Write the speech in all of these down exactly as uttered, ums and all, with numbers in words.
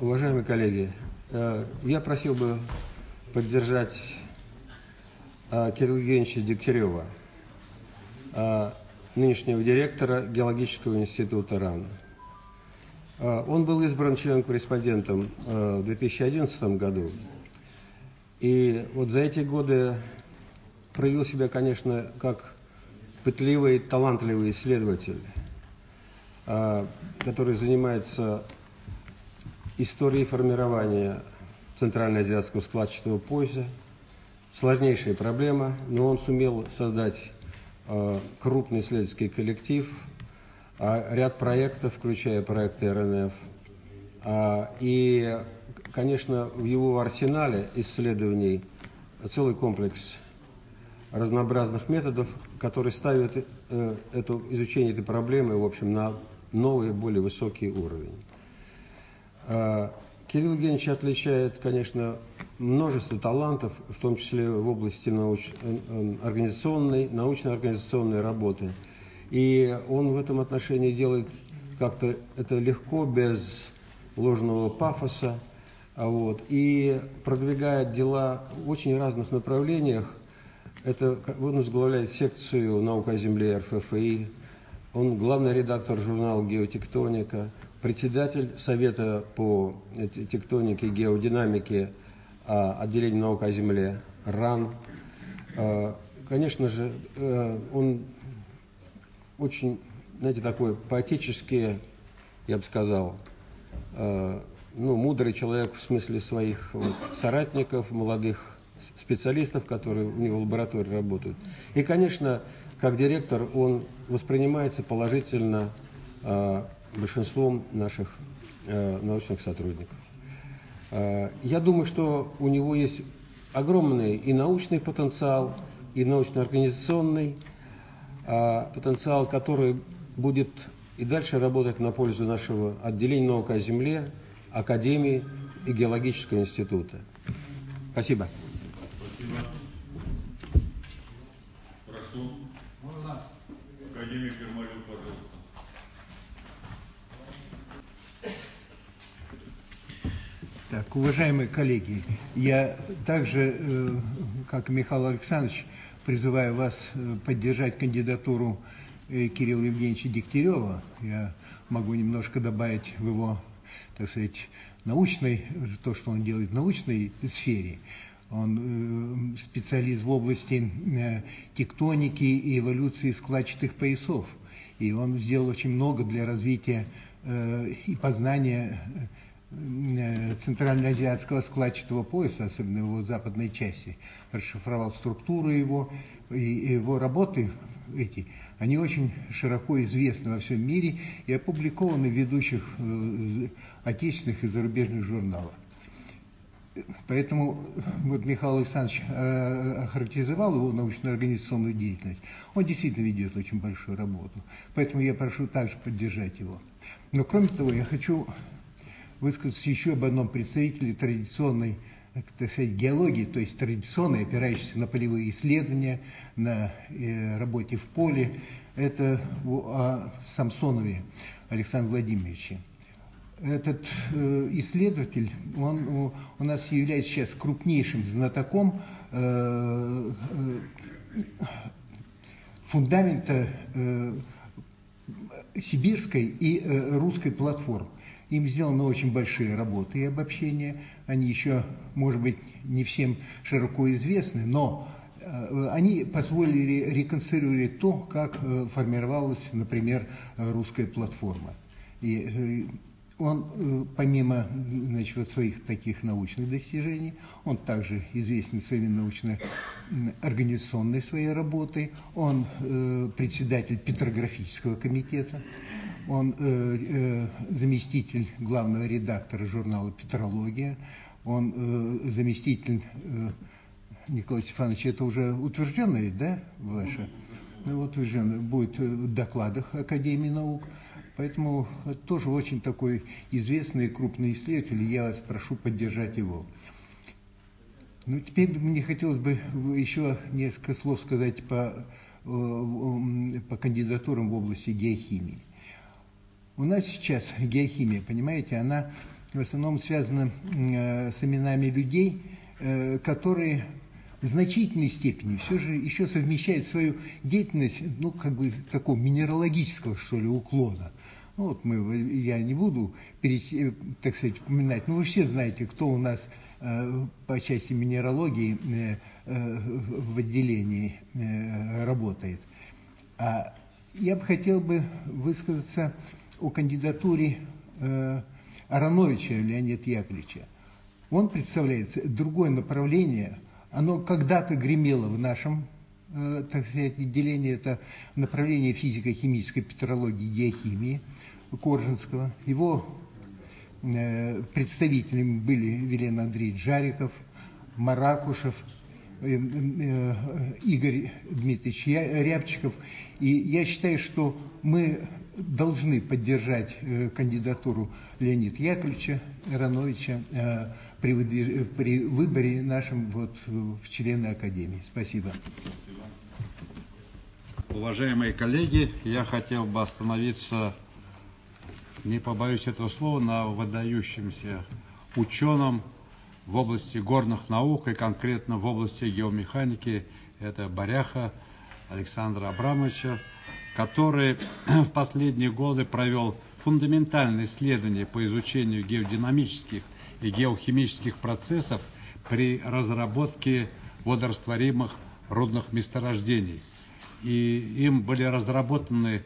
Уважаемые коллеги, я просил бы поддержать Кирилла Евгеньевича Дегтярева, нынешнего директора Геологического института РАН. Он был избран членом-корреспондентом в две тысячи одиннадцатом году. И вот за эти годы проявил себя, конечно, как пытливый, талантливый исследователь, который занимается историей формирования Центральноазиатского складчатого пояса. Сложнейшая проблема, но он сумел создать крупный исследовательский коллектив, ряд проектов, включая проект эр эн эф. И, конечно, в его арсенале исследований целый комплекс разнообразных методов, которые ставят это, изучение этой проблемы, в общем, на новый, более высокий уровень. Кирилл Евгеньевич отличает, конечно, множество талантов, в том числе в области науч... организационной, научно-организационной работы. И он в этом отношении делает как-то это легко, без ложного пафоса, вот, и продвигает дела в очень разных направлениях. Это, он возглавляет секцию «Наука о Земле» эр эф эф и, он главный редактор журнала «Геотектоника», председатель Совета по тектонике и геодинамике отделения «Наука о Земле» РАН. Конечно же, он очень, знаете, такой поэтический, я бы сказал, ну, мудрый человек в смысле своих вот соратников, молодых специалистов, которые у него в лаборатории работают. И, конечно, как директор он воспринимается положительно э, большинством наших э, научных сотрудников. Э, я думаю, что у него есть огромный и научный потенциал, и научно-организационный э, потенциал, который будет и дальше работать на пользу нашего отделения наук о Земле, Академии и Геологического института. Спасибо. Спасибо. Прошу. Академик Ермолюк, пожалуйста. Так, уважаемые коллеги, я также, как и Михаил Александрович, призываю вас поддержать кандидатуру Кирилла Евгеньевича Дегтярева. Я могу немножко добавить в его, так сказать, научной, то, что он делает в научной сфере. Он специалист в области тектоники и эволюции складчатых поясов. И он сделал очень много для развития и познания центральноазиатского складчатого пояса, особенно в его западной части. Расшифровал структуру его, и его работы эти, они очень широко известны во всем мире и опубликованы в ведущих отечественных и зарубежных журналах. Поэтому вот Михаил Александрович охарактеризовал его научно-организационную деятельность. Он действительно ведет очень большую работу. Поэтому я прошу также поддержать его. Но кроме того, я хочу высказаться еще об одном представителе традиционной, так сказать, геологии, то есть традиционной, опирающейся на полевые исследования, на э, работе в поле. Это о Самсонове Александре Владимировиче. Этот э, исследователь, он у, у нас является сейчас крупнейшим знатоком э, э, фундамента э, сибирской и э, русской платформ. Им сделаны очень большие работы и обобщения. Они еще, может быть, не всем широко известны, но э, они позволили реконструировать то, как э, формировалась, например, русская платформа. И э, он, э, помимо, значит, вот своих таких научных достижений, он также известен своими научно-организационной своей работой. Он э, председатель Петрографического комитета. Он э, э, заместитель главного редактора журнала «Петрология». Он э, заместитель, э, Николай Стефанович, это уже утвержденное, да, ваше? Ну, утвержденное, будет в докладах Академии наук. Поэтому это тоже очень такой известный и крупный исследователь, и я вас прошу поддержать его. Ну, теперь мне хотелось бы еще несколько слов сказать по, по кандидатурам в области геохимии. У нас сейчас геохимия, понимаете, она в основном связано э, с именами людей, э, которые в значительной степени все же еще совмещают свою деятельность, ну, как бы такого минералогического, что ли, уклона. Ну, вот мы, я не буду, перейти, так сказать, упоминать, но вы все знаете, кто у нас э, по части минералогии э, э, в отделении э, работает. А я бы хотел бы высказаться о кандидатуре э, Ароновича Леонида Яковлевича. Он представляет другое направление. Оно когда-то гремело в нашем, э, так сказать, отделении. Это направление физико-химической петрологии и геохимии Коржинского. Его э, представителями были Велен Андреевич Жариков, Маракушев, э, э, Игорь Дмитриевич Рябчиков. И я считаю, что мы должны поддержать э, кандидатуру Леонида Яковлевича Ароновича э, при, выдвиж... при выборе нашем вот, в члены Академии. Спасибо. Уважаемые коллеги, я хотел бы остановиться, не побоюсь этого слова, на выдающемся ученом в области горных наук и конкретно в области геомеханики. Это Баряха Александра Абрамовича, который в последние годы провел фундаментальные исследования по изучению геодинамических и геохимических процессов при разработке водорастворимых рудных месторождений. И им были разработаны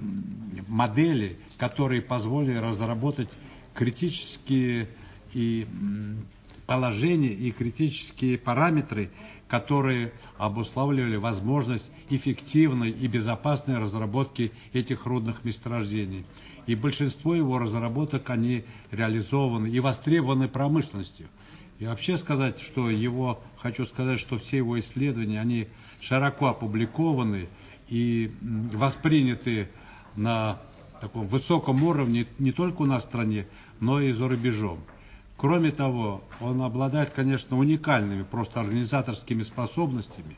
модели, которые позволили разработать критические и положения и критические параметры, которые обуславливали возможность эффективной и безопасной разработки этих рудных месторождений. И большинство его разработок, они реализованы и востребованы промышленностью. И вообще сказать, что его, хочу сказать, что все его исследования, они широко опубликованы и восприняты на таком высоком уровне не только у нас в стране, но и за рубежом. Кроме того, он обладает, конечно, уникальными просто организаторскими способностями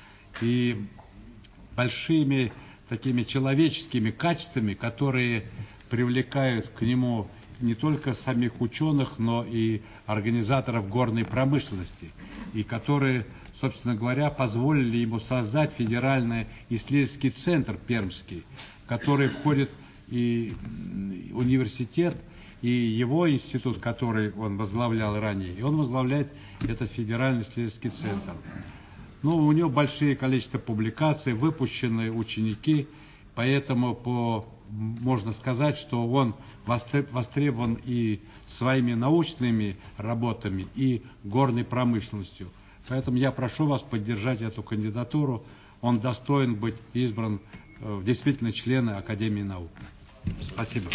и большими такими человеческими качествами, которые привлекают к нему не только самих ученых, но и организаторов горной промышленности, и которые, собственно говоря, позволили ему создать федеральный исследовательский центр пермский, в который входит и университет, и его институт, который он возглавлял ранее, и он возглавляет этот федеральный исследовательский центр. Ну, у него большое количество публикаций, выпущены ученики, поэтому по, можно сказать, что он востребован и своими научными работами, и горной промышленностью. Поэтому я прошу вас поддержать эту кандидатуру. Он достоин быть избран в действительно члены Академии наук. Спасибо.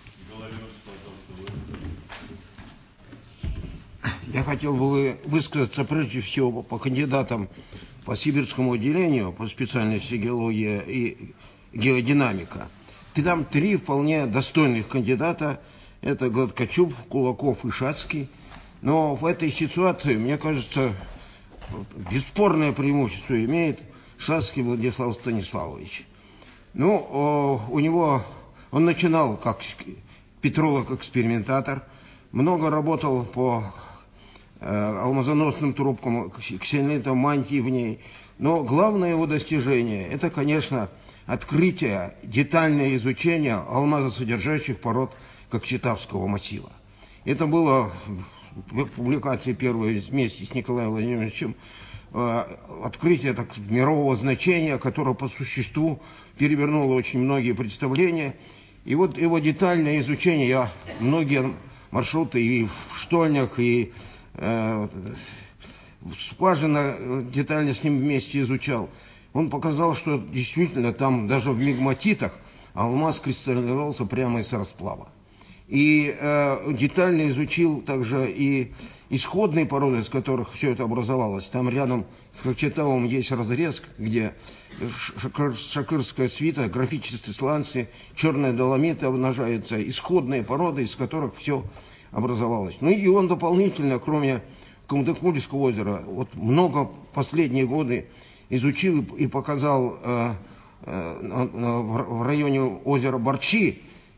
Я хотел бы высказаться прежде всего по кандидатам по сибирскому отделению, по специальности геология и геодинамика. И там три вполне достойных кандидата. Это Гладкачук, Кулаков и Шацкий. Но в этой ситуации, мне кажется, бесспорное преимущество имеет Шацкий Владислав Станиславович. Ну, у него, он начинал как петролог-экспериментатор, много работал по алмазоносным трубкам, ксенитам, мантии в ней. Но главное его достижение – это, конечно, открытие, детальное изучение алмазосодержащих пород Кокчетавского массива. Это было в публикации первой вместе с Николаем Владимировичем открытие так, мирового значения, которое по существу перевернуло очень многие представления. И вот его детальное изучение, я многие маршруты и в штольнях, и э, скважина детально с ним вместе изучал. Он показал, что действительно там даже в мегматитах алмаз кристаллизовался прямо из расплава. И э, детально изучил также и исходные породы, из которых все это образовалось. Там рядом с Кокчетавом есть разрез, где шакыр, шакырская свита, графические сланцы, черные доломиты обнажаются, исходные породы, из которых все образовалось. Ну и он дополнительно, кроме Кумдыкмульского озера, вот много последние годы изучил и показал э, э, в районе озера Барчи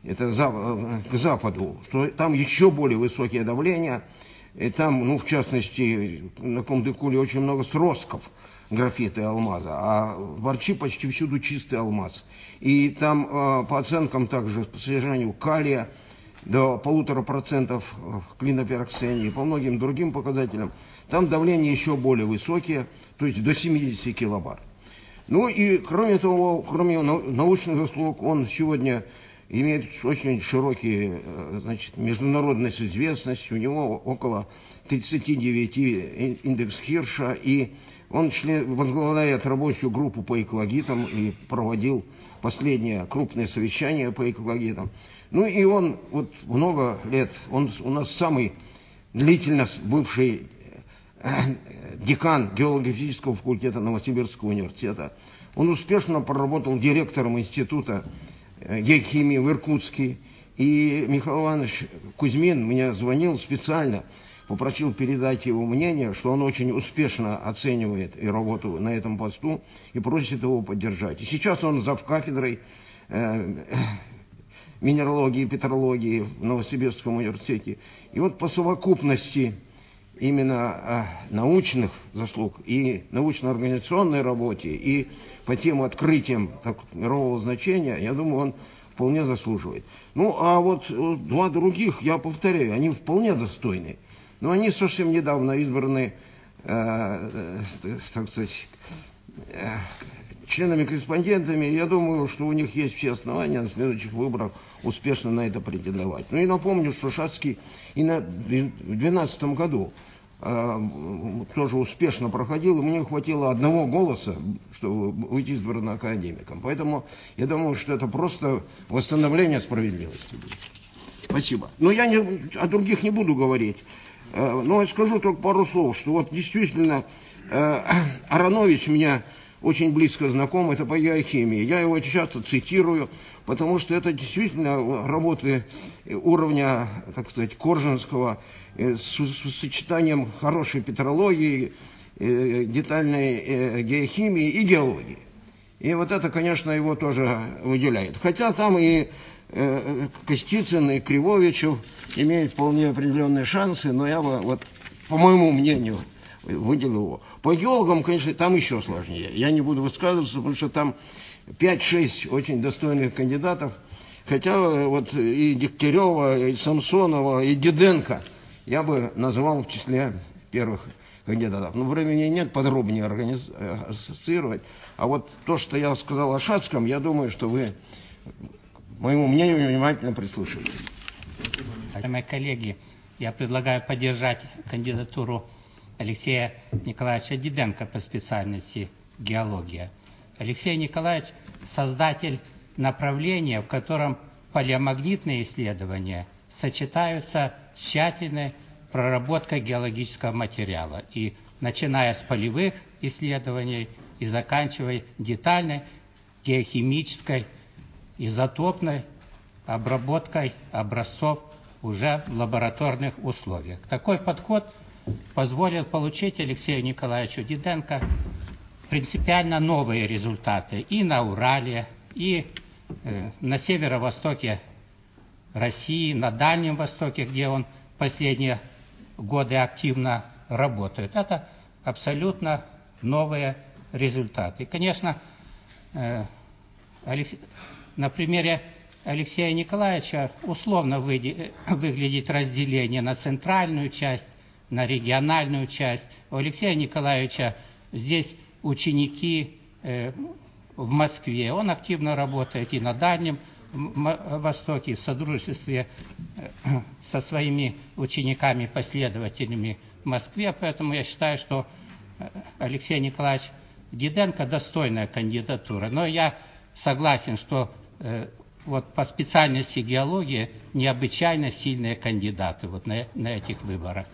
это за, к западу, что там еще более высокие давления. И там, ну, в частности, на Кумдыкуле очень много сростков графита и алмаза, а в Арчи почти всюду чистый алмаз. И там, э, по оценкам также, по содержанию калия до полутора процентов в клинопироксене и по многим другим показателям, там давления еще более высокие, то есть до семидесяти килобар. Ну и, кроме того, кроме научных заслуг, он сегодня имеет очень широкий, значит, международную известность. У него около тридцати девяти индекс Хирша, и он член, возглавляет рабочую группу по экологитам и проводил последнее крупное совещание по экологитам. Ну и он вот много лет, он у нас самый длительно бывший декан геологического факультета Новосибирского университета. Он успешно проработал директором института геохимии в Иркутске. И Михаил Иванович Кузьмин мне звонил специально, попросил передать его мнение, что он очень успешно оценивает и работу на этом посту и просит его поддержать. И сейчас он завкафедрой э, минералогии и петрологии в Новосибирском университете. И вот по совокупности именно э, научных заслуг и научно-организационной работе, и по тем открытиям так, мирового значения, я думаю, он вполне заслуживает. Ну, а вот два других, я повторяю, они вполне достойны. Но они совсем недавно избраны, э, э, так сказать, э, членами-корреспондентами. Я думаю, что у них есть все основания на следующих выборах успешно на это претендовать. Ну и напомню, что Шацкий и на, в две тысячи двенадцатом году э, тоже успешно проходил, и мне хватило одного голоса, чтобы быть избранным академиком. Поэтому я думаю, что это просто восстановление справедливости. Спасибо. Но я не, о других не буду говорить. Э, но я скажу только пару слов, что вот действительно э, Аронович меня очень близко знаком, это по геохимии. Я его часто цитирую, потому что это действительно работы уровня, так сказать, Коржинского, с, с сочетанием хорошей петрологии, детальной геохимии и геологии. И вот это, конечно, его тоже выделяет. Хотя там и Костицын, и Кривовичев имеют вполне определенные шансы, но я бы, вот, по моему мнению, выделил его. По геологам, конечно, там еще сложнее. Я не буду высказываться, потому что там пять-шесть очень достойных кандидатов. Хотя вот и Дегтярева, и Самсонова, и Диденко я бы назвал в числе первых кандидатов. Но времени нет подробнее организ... ассоциировать. А вот то, что я сказал о Шацком, я думаю, что вы моему мнению внимательно прислушиваетесь. Мои коллеги, я предлагаю поддержать кандидатуру Алексея Николаевича Диденко по специальности геология. Алексей Николаевич – создатель направления, в котором палеомагнитные исследования сочетаются с тщательной проработкой геологического материала. И начиная с полевых исследований и заканчивая детальной геохимической, изотопной обработкой образцов уже в лабораторных условиях. Такой подход позволил получить Алексею Николаевичу Диденко принципиально новые результаты и на Урале, и э, на северо-востоке России, на Дальнем Востоке, где он последние годы активно работает. Это абсолютно новые результаты. И, конечно, э, Алекс... на примере Алексея Николаевича условно выйди... выглядит разделение на центральную часть, на региональную часть. У Алексея Николаевича здесь ученики э, в Москве. Он активно работает и на Дальнем Востоке, в содружестве э, со своими учениками, последователями в Москве. Поэтому я считаю, что Алексей Николаевич Диденко достойная кандидатура. Но я согласен, что э, вот по специальности геологии необычайно сильные кандидаты вот на, на этих выборах.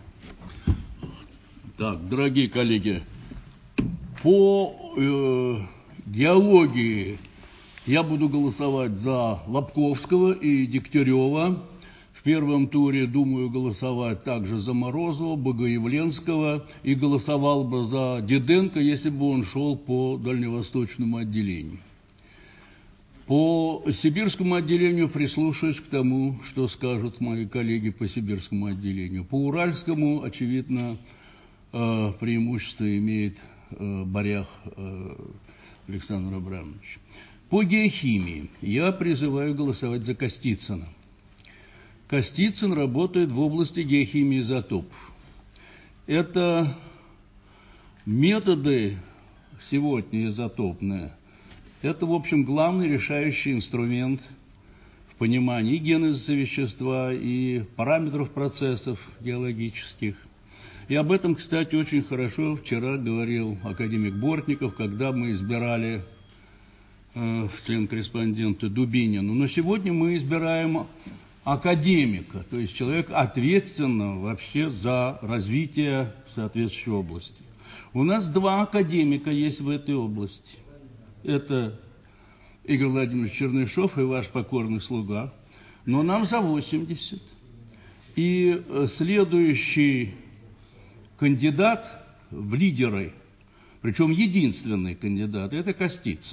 Так, дорогие коллеги, по э, геологии я буду голосовать за Лобковского и Дегтярева. В первом туре думаю голосовать также за Морозова, Богоявленского и голосовал бы за Диденко, если бы он шел по дальневосточному отделению. По сибирскому отделению прислушаюсь к тому, что скажут мои коллеги по сибирскому отделению. По уральскому, очевидно, преимущество имеет Барях Александр Абрамович. По геохимии я призываю голосовать за Костицына. Костицын работает в области геохимии изотопов. Это методы сегодня изотопные. Это, в общем, главный решающий инструмент в понимании и генезиса вещества, и параметров процессов геологических. И об этом, кстати, очень хорошо вчера говорил академик Бортников, когда мы избирали э, в член-корреспондента Дубинину. Но сегодня мы избираем академика, то есть человека, ответственного вообще за развитие соответствующей области. У нас два академика есть в этой области. Это Игорь Владимирович Чернышов и ваш покорный слуга. Но нам за восемьдесят. И следующий кандидат в лидеры, причем единственный кандидат, это Костицын.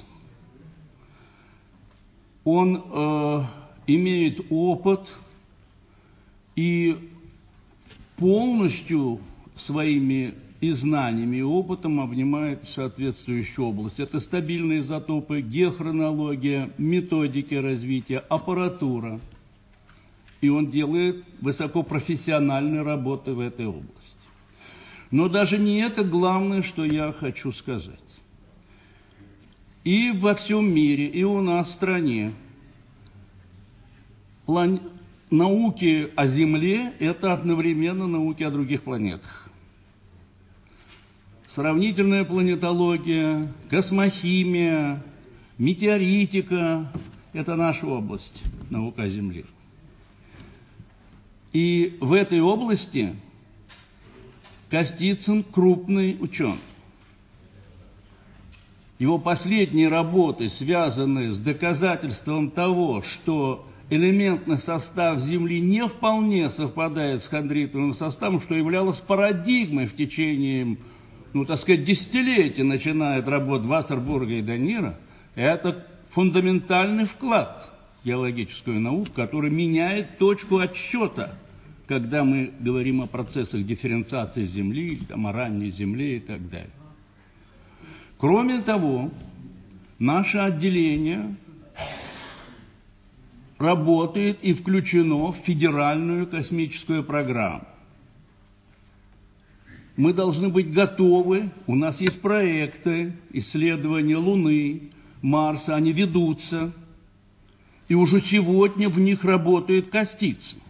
Он э, имеет опыт и полностью своими и знаниями, и опытом обнимает соответствующую область. Это стабильные изотопы, геохронология, методики развития, аппаратура. И он делает высокопрофессиональные работы в этой области. Но даже не это главное, что я хочу сказать. И во всем мире, и у нас в стране план... науки о Земле – это одновременно науки о других планетах. Сравнительная планетология, космохимия, метеоритика – это наша область, наука о Земле. И в этой области Костицын крупный ученый. Его последние работы связаны с доказательством того, что элементный состав Земли не вполне совпадает с хондритовым составом, что являлось парадигмой в течение, ну, так сказать, десятилетий, начиная от работ Вассербурга и Данира. Это фундаментальный вклад в геологическую науку, который меняет точку отсчета, когда мы говорим о процессах дифференциации Земли, там, о ранней Земле и так далее. Кроме того, наше отделение работает и включено в федеральную космическую программу. Мы должны быть готовы, у нас есть проекты исследования Луны, Марса, они ведутся, и уже сегодня в них работает Костицын.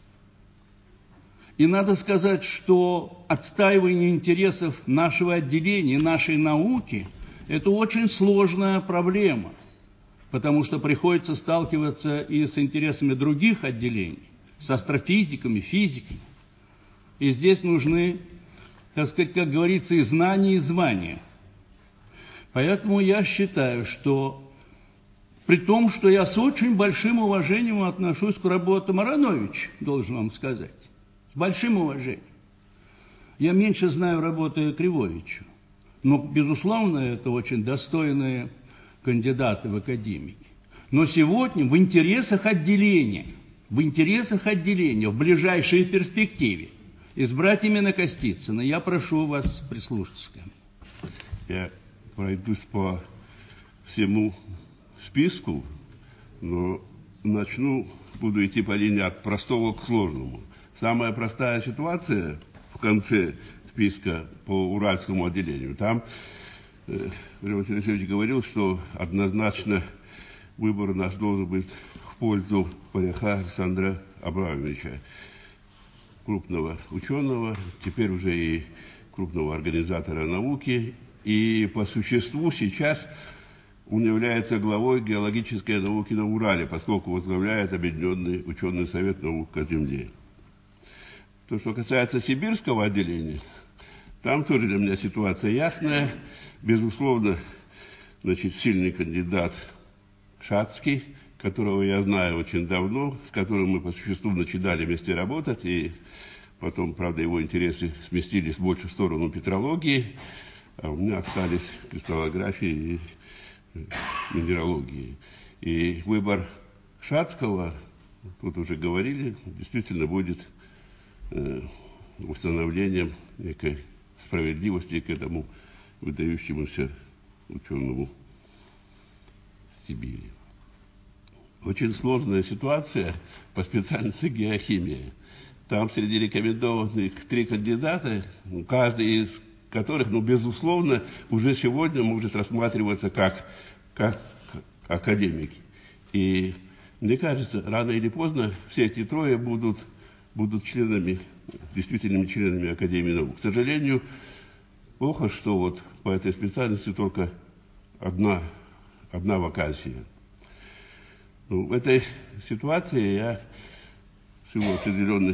И надо сказать, что отстаивание интересов нашего отделения, нашей науки – это очень сложная проблема, потому что приходится сталкиваться и с интересами других отделений, с астрофизиками, физиками. И здесь нужны, так сказать, как говорится, и знания, и звания. Поэтому я считаю, что при том, что я с очень большим уважением отношусь к работам Ароновича, должен вам сказать, с большим уважением. Я меньше знаю работы Кривовича, но, безусловно, это очень достойные кандидаты в академики. Но сегодня в интересах отделения, в интересах отделения, в ближайшей перспективе избрать именно Костицына. Я прошу вас прислушаться ко мне. Я пройдусь по всему списку, но начну, буду идти по линии от простого к сложному. Самая простая ситуация в конце списка по уральскому отделению. Там э, Григорий Алексеевич говорил, что однозначно выбор наш должен быть в пользу Баряха Александра Абрамовича, крупного ученого, теперь уже и крупного организатора науки. И по существу сейчас он является главой геологической науки на Урале, поскольку возглавляет Объединенный ученый совет наук о Земле. То, что касается сибирского отделения, там тоже для меня ситуация ясная. Безусловно, значит, сильный кандидат Шацкий, которого я знаю очень давно, с которым мы по существу начинали вместе работать, и потом, правда, его интересы сместились больше в сторону петрологии, а у меня остались кристаллографии и минералогии. И выбор Шацкого, тут уже говорили, действительно будет э, установлением некой справедливости к этому выдающемуся ученому Сибири. Очень сложная ситуация по специальности геохимия. Там среди рекомендованных три кандидата, каждый из которых, ну, безусловно, уже сегодня может рассматриваться как, как академики. И мне кажется, рано или поздно все эти трое будут, будут членами, действительными членами Академии наук. К сожалению, плохо, что вот по этой специальности только одна, одна вакансия. Ну, в этой ситуации я в силу определенных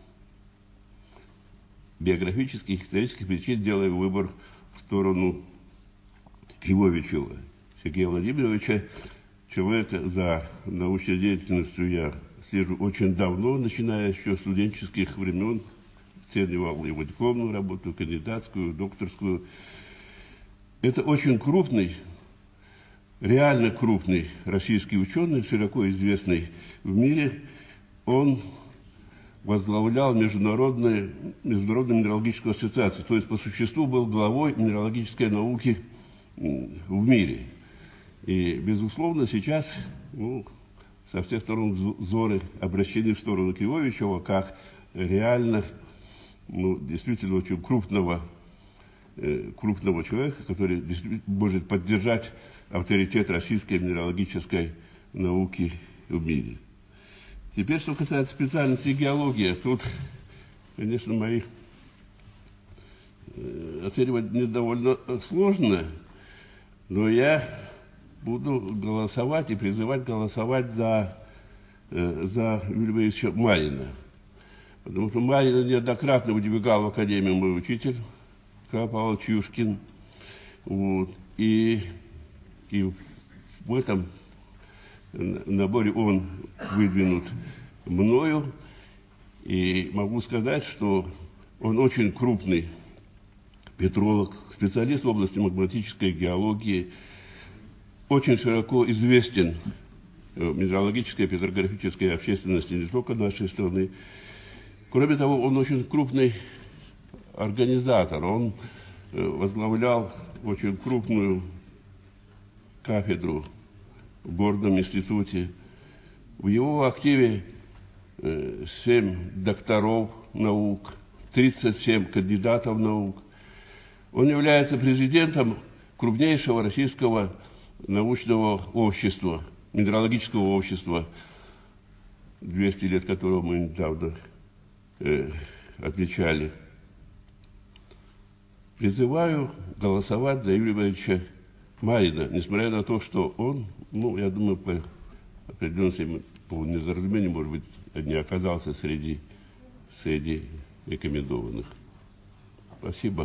биографических, исторических причин делаю выбор в сторону Кривовичева Сергея Владимировича, человека, за научной деятельностью я слежу очень давно, начиная еще с студенческих времен, оценивал его дипломную работу, кандидатскую, докторскую. Это очень крупный, реально крупный российский ученый, широко известный в мире. Он возглавлял Международную, Международную минералогическую ассоциацию, то есть по существу был главой минералогической науки в мире. И, безусловно, сейчас, ну, со всех сторон взоры обращены в сторону Кривовичева как реально, ну, действительно очень крупного, э, крупного человека, который может поддержать авторитет российской минералогической науки в мире. Теперь, что касается специальности геология, тут, конечно, мои э, оценивать мне довольно сложно, но я буду голосовать и призывать голосовать за, э, за Юрия Ильича Марина. Потому что Марина неоднократно выдвигал в Академию мой учитель, Николай Павлович Юшкин. Вот. И, и в этом наборе он выдвинут мною. И могу сказать, что он очень крупный петролог, специалист в области магматической геологии, очень широко известен в минералогической и петрографической общественности не только нашей страны. Кроме того, он очень крупный организатор. Он возглавлял очень крупную кафедру в горном институте. В его активе семь докторов наук, тридцать семь кандидатов наук. Он является президентом крупнейшего российского научного общества, минералогического общества, двести лет которого мы недавно э, отмечали. Призываю голосовать за Юрия Ивановича Марина, несмотря на то, что он, ну, я думаю, по определенности, по недоразумению, может быть, не оказался среди, среди рекомендованных. Спасибо.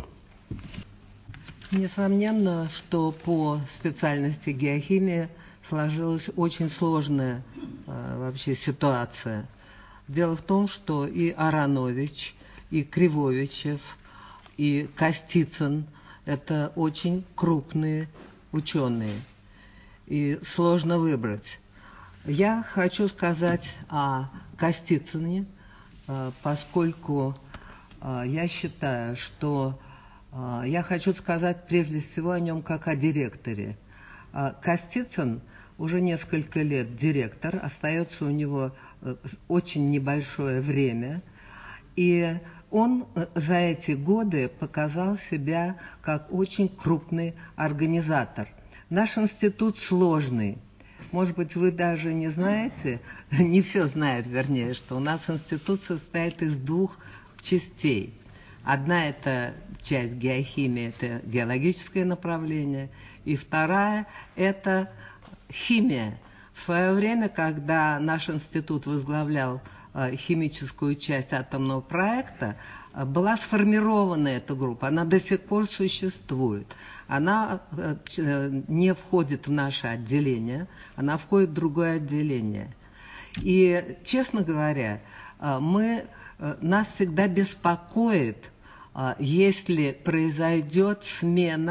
Несомненно, что по специальности геохимия сложилась очень сложная э, вообще ситуация. Дело в том, что и Аронович, и Кривовичев, и Костицын – это очень крупные ученые, и сложно выбрать. Я хочу сказать о Костицыне, э, поскольку э, я считаю, что я хочу сказать прежде всего о нем как о директоре. Костицын уже несколько лет директор, остается у него очень небольшое время, и он за эти годы показал себя как очень крупный организатор. Наш институт сложный. Может быть, вы даже не знаете, не все знают, вернее, что у нас институт состоит из двух частей. Одна – это часть геохимии, это геологическое направление, и вторая – это химия. В свое время, когда наш институт возглавлял э, химическую часть атомного проекта, э, была сформирована эта группа, она до сих пор существует. Она э, не входит в наше отделение, она входит в другое отделение. И, честно говоря, э, мы, э, нас всегда беспокоит, если произойдет смена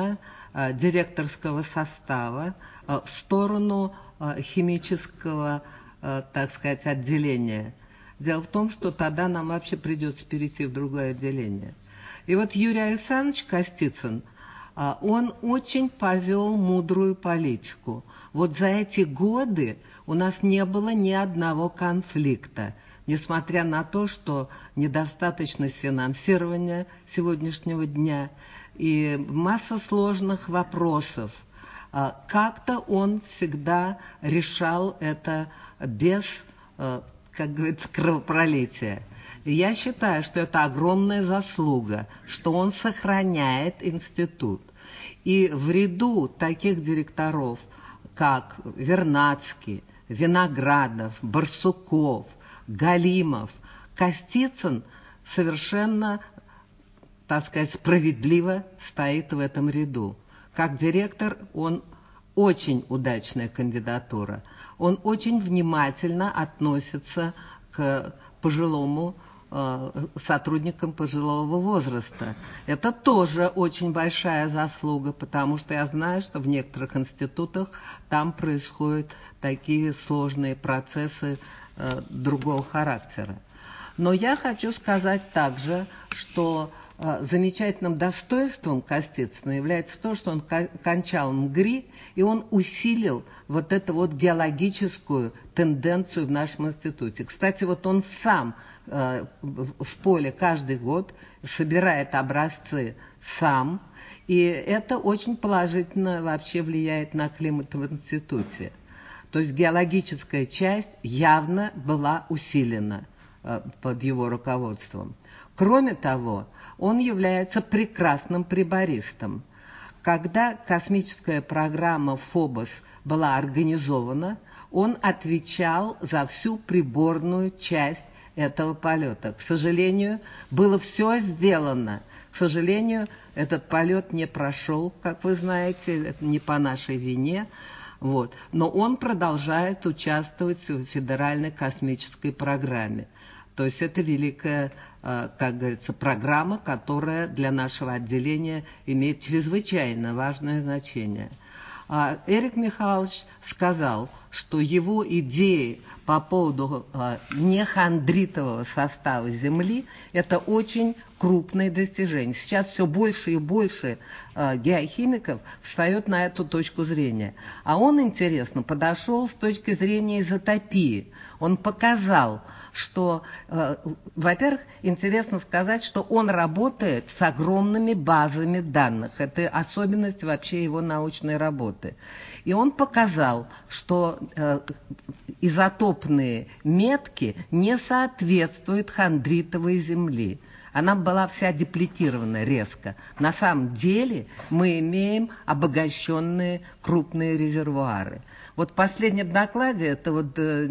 директорского состава в сторону химического, так сказать, отделения. Дело в том, что тогда нам вообще придется перейти в другое отделение. И вот Юрий Александрович Костицын, он очень повел мудрую политику. Вот за эти годы у нас не было ни одного конфликта, несмотря на то, что недостаточность финансирования сегодняшнего дня и масса сложных вопросов. Как-то он всегда решал это без, как говорится, кровопролития. И я считаю, что это огромная заслуга, что он сохраняет институт. И в ряду таких директоров, как Вернадский, Виноградов, Барсуков, Галимов, Костицын совершенно, так сказать, справедливо стоит в этом ряду. Как директор он очень удачная кандидатура. Он очень внимательно относится к пожилому э, сотрудникам пожилого возраста. Это тоже очень большая заслуга, потому что я знаю, что в некоторых институтах там происходят такие сложные процессы э, другого характера. Но я хочу сказать также, что замечательным достоинством Костицына является то, что он кончал МГРИ, и он усилил вот эту вот геологическую тенденцию в нашем институте. Кстати, вот он сам э, в поле каждый год собирает образцы сам, и это очень положительно вообще влияет на климат в институте. То есть геологическая часть явно была усилена э, под его руководством. Кроме того, он является прекрасным прибористом. Когда космическая программа «Фобос» была организована, он отвечал за всю приборную часть этого полета. К сожалению, было все сделано. К сожалению, этот полет не прошел, как вы знаете, это не по нашей вине. Вот. Но он продолжает участвовать в федеральной космической программе. То есть это великая, как говорится, программа, которая для нашего отделения имеет чрезвычайно важное значение. Эрик Михайлович сказал, что его идеи по поводу нехондритового состава Земли – это очень крупные достижения. Сейчас все больше и больше геохимиков встает на эту точку зрения. А он, интересно, подошел с точки зрения изотопии. Он показал, что, во-первых, интересно сказать, что он работает с огромными базами данных. Это особенность вообще его научной работы. И он показал, что э, изотопные метки не соответствуют хондритовой Земле. Она была вся деплетирована резко. На самом деле мы имеем обогащенные крупные резервуары. Вот в последнем докладе, это вот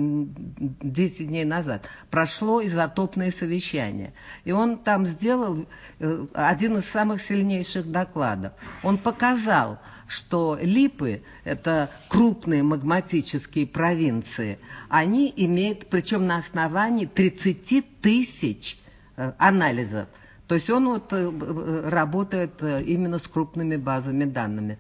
десять дней назад, прошло изотопное совещание. И он там сделал один из самых сильнейших докладов. Он показал, что Липы, это крупные магматические провинции, они имеют, причем на основании тридцати тысяч анализов. То есть он вот работает именно с крупными базами данными.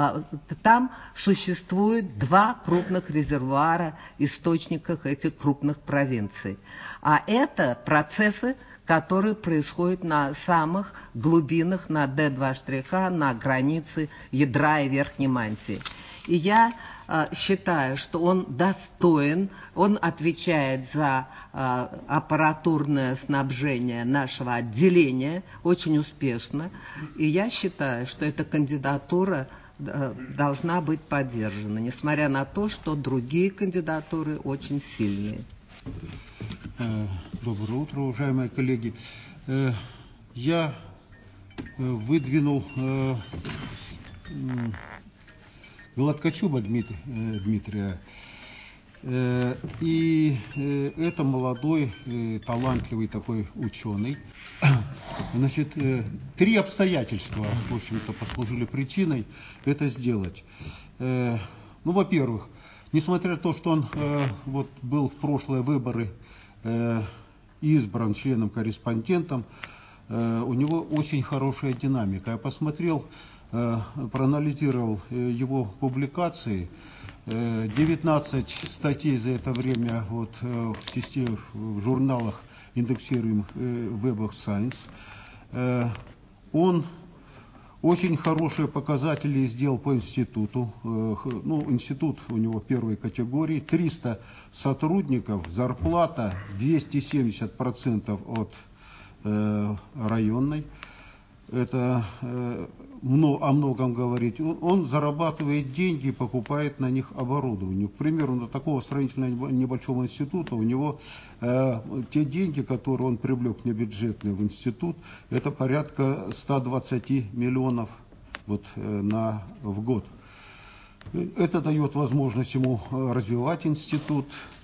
Там существует два крупных резервуара источников этих крупных провинций. А это процессы, которые происходят на самых глубинах, на дэ два штриха, на границе ядра и верхней мантии. И я э, считаю, что он достоин, он отвечает за э, аппаратурное снабжение нашего отделения очень успешно. И я считаю, что эта кандидатура э, должна быть поддержана, несмотря на то, что другие кандидатуры очень сильные. Доброе утро, уважаемые коллеги. Я выдвинул Гладкочуба Дмитрия. И это молодой, талантливый такой ученый. Значит, три обстоятельства, в общем-то, послужили причиной это сделать. Ну, во-первых, несмотря на то, что он вот, был в прошлые выборы избран членом-корреспондентом, у него очень хорошая динамика. Я посмотрел проанализировал его публикации. девятнадцать статей за это время вот, в, системе, в журналах, индексируемых Web of Science. Он очень хорошие показатели сделал по институту. Ну, институт у него первой категории. триста сотрудников, зарплата двести семьдесят процентов от э, районной. Это э, о многом говорит. Он, он зарабатывает деньги и покупает на них оборудование. К примеру, на такого сравнительно небольшого института у него э, те деньги, которые он привлек небюджетные в институт, это порядка ста двадцати миллионов вот, э, на, в год. Это дает возможность ему развивать институт.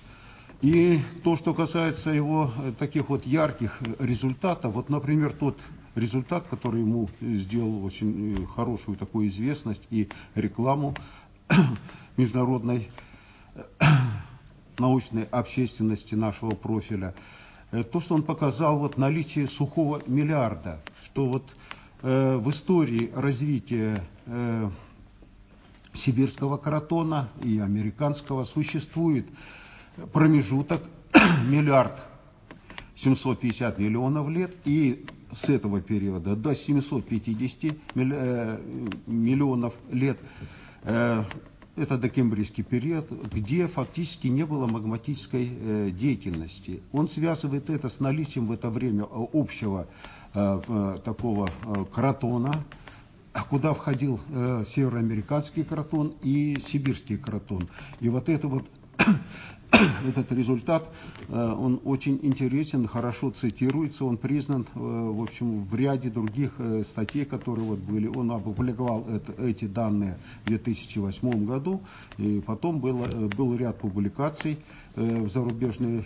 И то, что касается его таких вот ярких результатов, вот, например, тот результат, который ему сделал очень хорошую такую известность и рекламу международной научной общественности нашего профиля, то, что он показал вот наличие сухого миллиарда, что вот э, в истории развития э, сибирского кротона и американского существует промежуток миллиард семьсот пятьдесят миллионов лет, и с этого периода до семисот пятидесяти миллионов лет это докембрийский период, где фактически не было магматической деятельности. Он связывает это с наличием в это время общего такого кротона, куда входил североамериканский кротон и сибирский кротон. И вот это вот этот результат, он очень интересен, хорошо цитируется, он признан, в общем, в ряде других статей, которые вот были. Он опубликовал это, эти данные в две тысячи восьмом году, и потом было, был ряд публикаций в зарубежной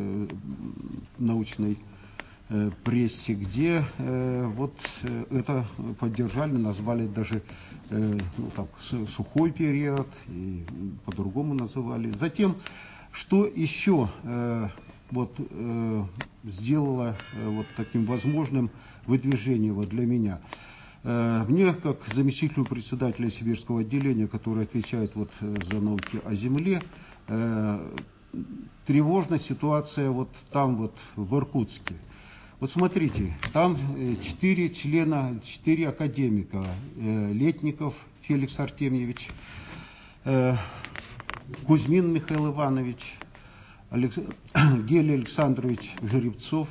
научной прессе, где вот это поддержали, назвали даже ну, так, сухой период, и по-другому называли. Затем, что еще э, вот, э, сделало э, вот таким возможным выдвижение вот для меня? Э, мне, как заместителю председателя сибирского отделения, который отвечает вот за науки о Земле, э, тревожна ситуация вот там вот в Иркутске. Вот смотрите, там четыре члена, четыре академика: э, Летников Феликс Артемьевич, э, Кузьмин Михаил Иванович, Алекс... Гелий Александрович Жеребцов,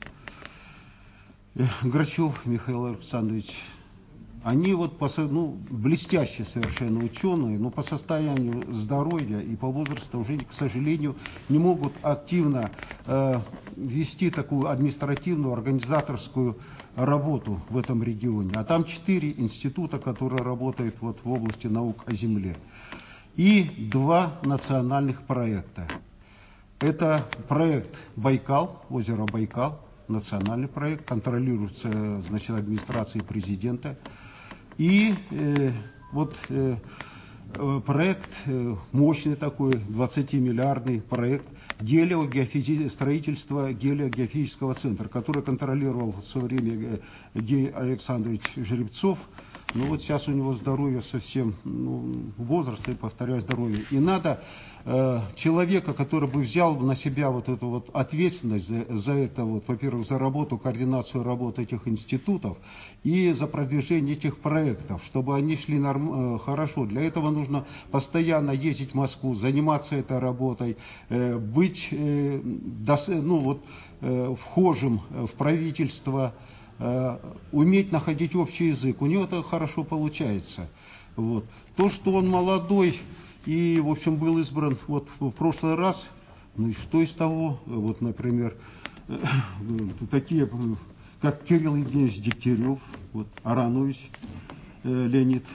Грачев Михаил Александрович. Они вот по, ну, блестящие совершенно ученые, но по состоянию здоровья и по возрасту уже, к сожалению, не могут активно э, вести такую административную, организаторскую работу в этом регионе. А там четыре института, которые работают вот в области наук о Земле. И два национальных проекта. Это проект Байкал, озеро Байкал, национальный проект, контролируется, значит, администрацией президента. И э, вот э, проект, э, мощный такой, двадцатимиллиардный проект гелиогеофизи... строительства гелиогеофизического центра, который контролировал в свое время Гелий Александрович Жеребцов. Но вот сейчас у него здоровье совсем, ну, возраст, и повторяю, здоровье. И надо э, человека, который бы взял на себя вот эту вот ответственность за, за это, вот, во-первых, за работу, координацию работы этих институтов и за продвижение этих проектов, чтобы они шли норм, э, хорошо. Для этого нужно постоянно ездить в Москву, заниматься этой работой, э, быть э, дос, ну, вот, э, вхожим в правительство, уметь находить общий язык. У него это хорошо получается. Вот. То, что он молодой и, в общем, был избран вот в прошлый раз, ну и что из того? Вот, например, такие, как Кирилл Евгеньевич Дегтярев, вот, Аронович Леонид,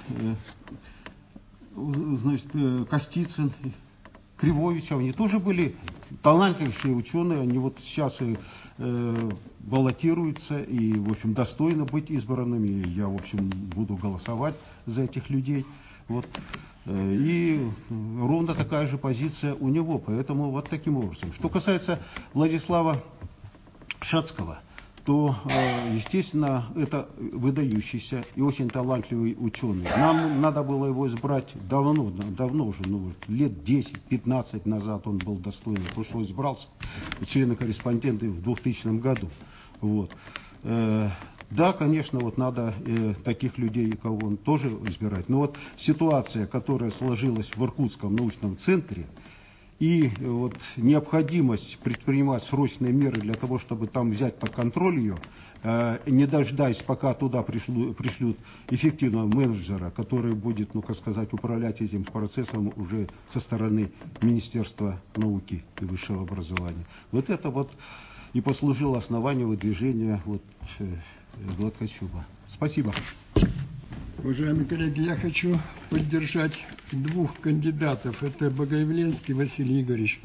значит, Костицын, Кривович, они тоже были талантливые ученые, они вот сейчас э, баллотируются и, в общем, достойны быть избранными. Я, в общем, буду голосовать за этих людей. Вот. И ровно такая же позиция у него, поэтому вот таким образом. Что касается Владислава Шацкого, то, естественно, это выдающийся и очень талантливый ученый. Нам надо было его избрать давно, давно уже, ну, лет десять-пятнадцать назад он был достойный, потому что он избрался члены-корреспонденты в двухтысячном году. Вот. Да, конечно, вот надо э, таких людей, кого он тоже избирать. Но вот ситуация, которая сложилась в Иркутском научном центре, и э, вот необходимость предпринимать срочные меры для того, чтобы там взять под контроль ее, э, не дождаясь, пока туда пришлю, пришлют эффективного менеджера, который будет, ну, как сказать, управлять этим процессом уже со стороны Министерства науки и высшего образования. Вот это вот и послужило основанием выдвижения вот, э, Гладкачуба. Спасибо. Уважаемые коллеги, я хочу поддержать двух кандидатов. Это Богоявленский Василий Игоревич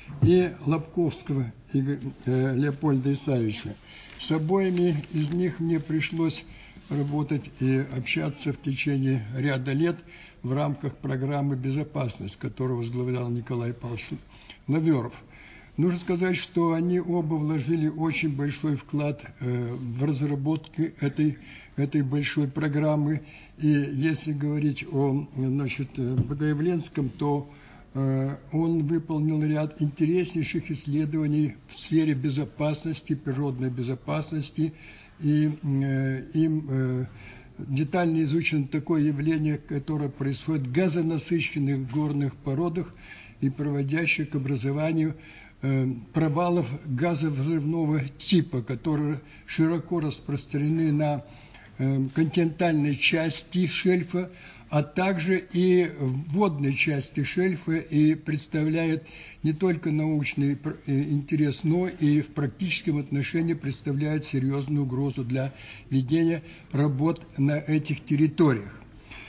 и Лобковского Игорь, э, Леопольда Исаевича. С обоими из них мне пришлось работать и общаться в течение ряда лет в рамках программы «Безопасность», которую возглавлял Николай Павлович Лаверов. Нужно сказать, что они оба вложили очень большой вклад э, в разработку этой, этой большой программы. И если говорить о, значит, Богоявленском, то э, он выполнил ряд интереснейших исследований в сфере безопасности, природной безопасности. И э, им э, детально изучено такое явление, которое происходит в газонасыщенных горных породах и приводящее к образованию провалов газовзрывного типа, которые широко распространены на континентальной части шельфа, а также и в водной части шельфа, и представляет не только научный интерес, но и в практическом отношении представляет серьезную угрозу для ведения работ на этих территориях.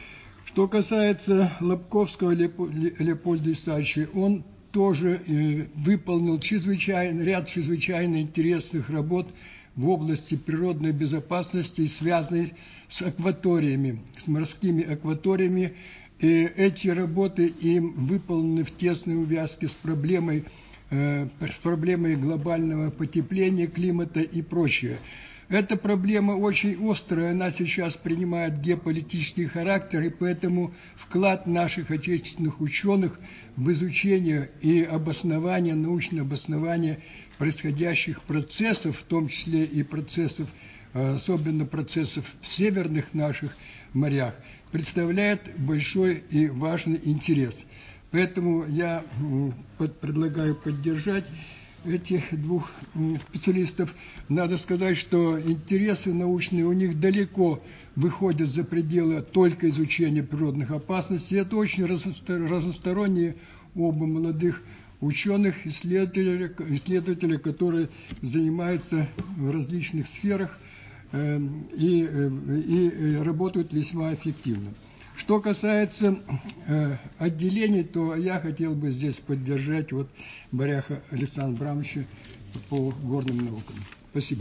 Что касается Лобковского Леопольда Исаевича, он тоже э, выполнил чрезвычайно, ряд чрезвычайно интересных работ в области природной безопасности, связанной с акваториями, с морскими акваториями. И эти работы им выполнены в тесной увязке с проблемой, э, с проблемой глобального потепления климата и прочее. Эта проблема очень острая, она сейчас принимает геополитический характер, и поэтому вклад наших отечественных ученых в изучение и обоснование, научное обоснование происходящих процессов, в том числе и процессов, особенно процессов в северных наших морях, представляет большой и важный интерес. Поэтому я предлагаю поддержать этих двух специалистов. Надо сказать, что интересы научные у них далеко выходят за пределы только изучения природных опасностей. Это очень разносторонние оба молодых ученых, исследователей, исследователей, которые занимаются в различных сферах э, и, э, и работают весьма эффективно. Что касается э, отделений, то я хотел бы здесь поддержать вот Баряха Александра Абрамовича по горным наукам. Спасибо.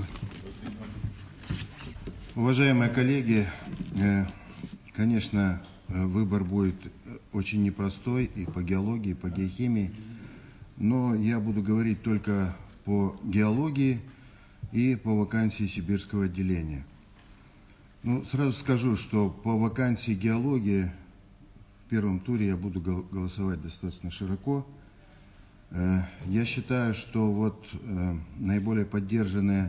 Уважаемые коллеги, э, конечно, выбор будет очень непростой и по геологии, и по геохимии, но я буду говорить только по геологии и по вакансии сибирского отделения. Ну, сразу скажу, что по вакансии геологии в первом туре я буду голосовать достаточно широко. Я считаю, что вот наиболее поддержанные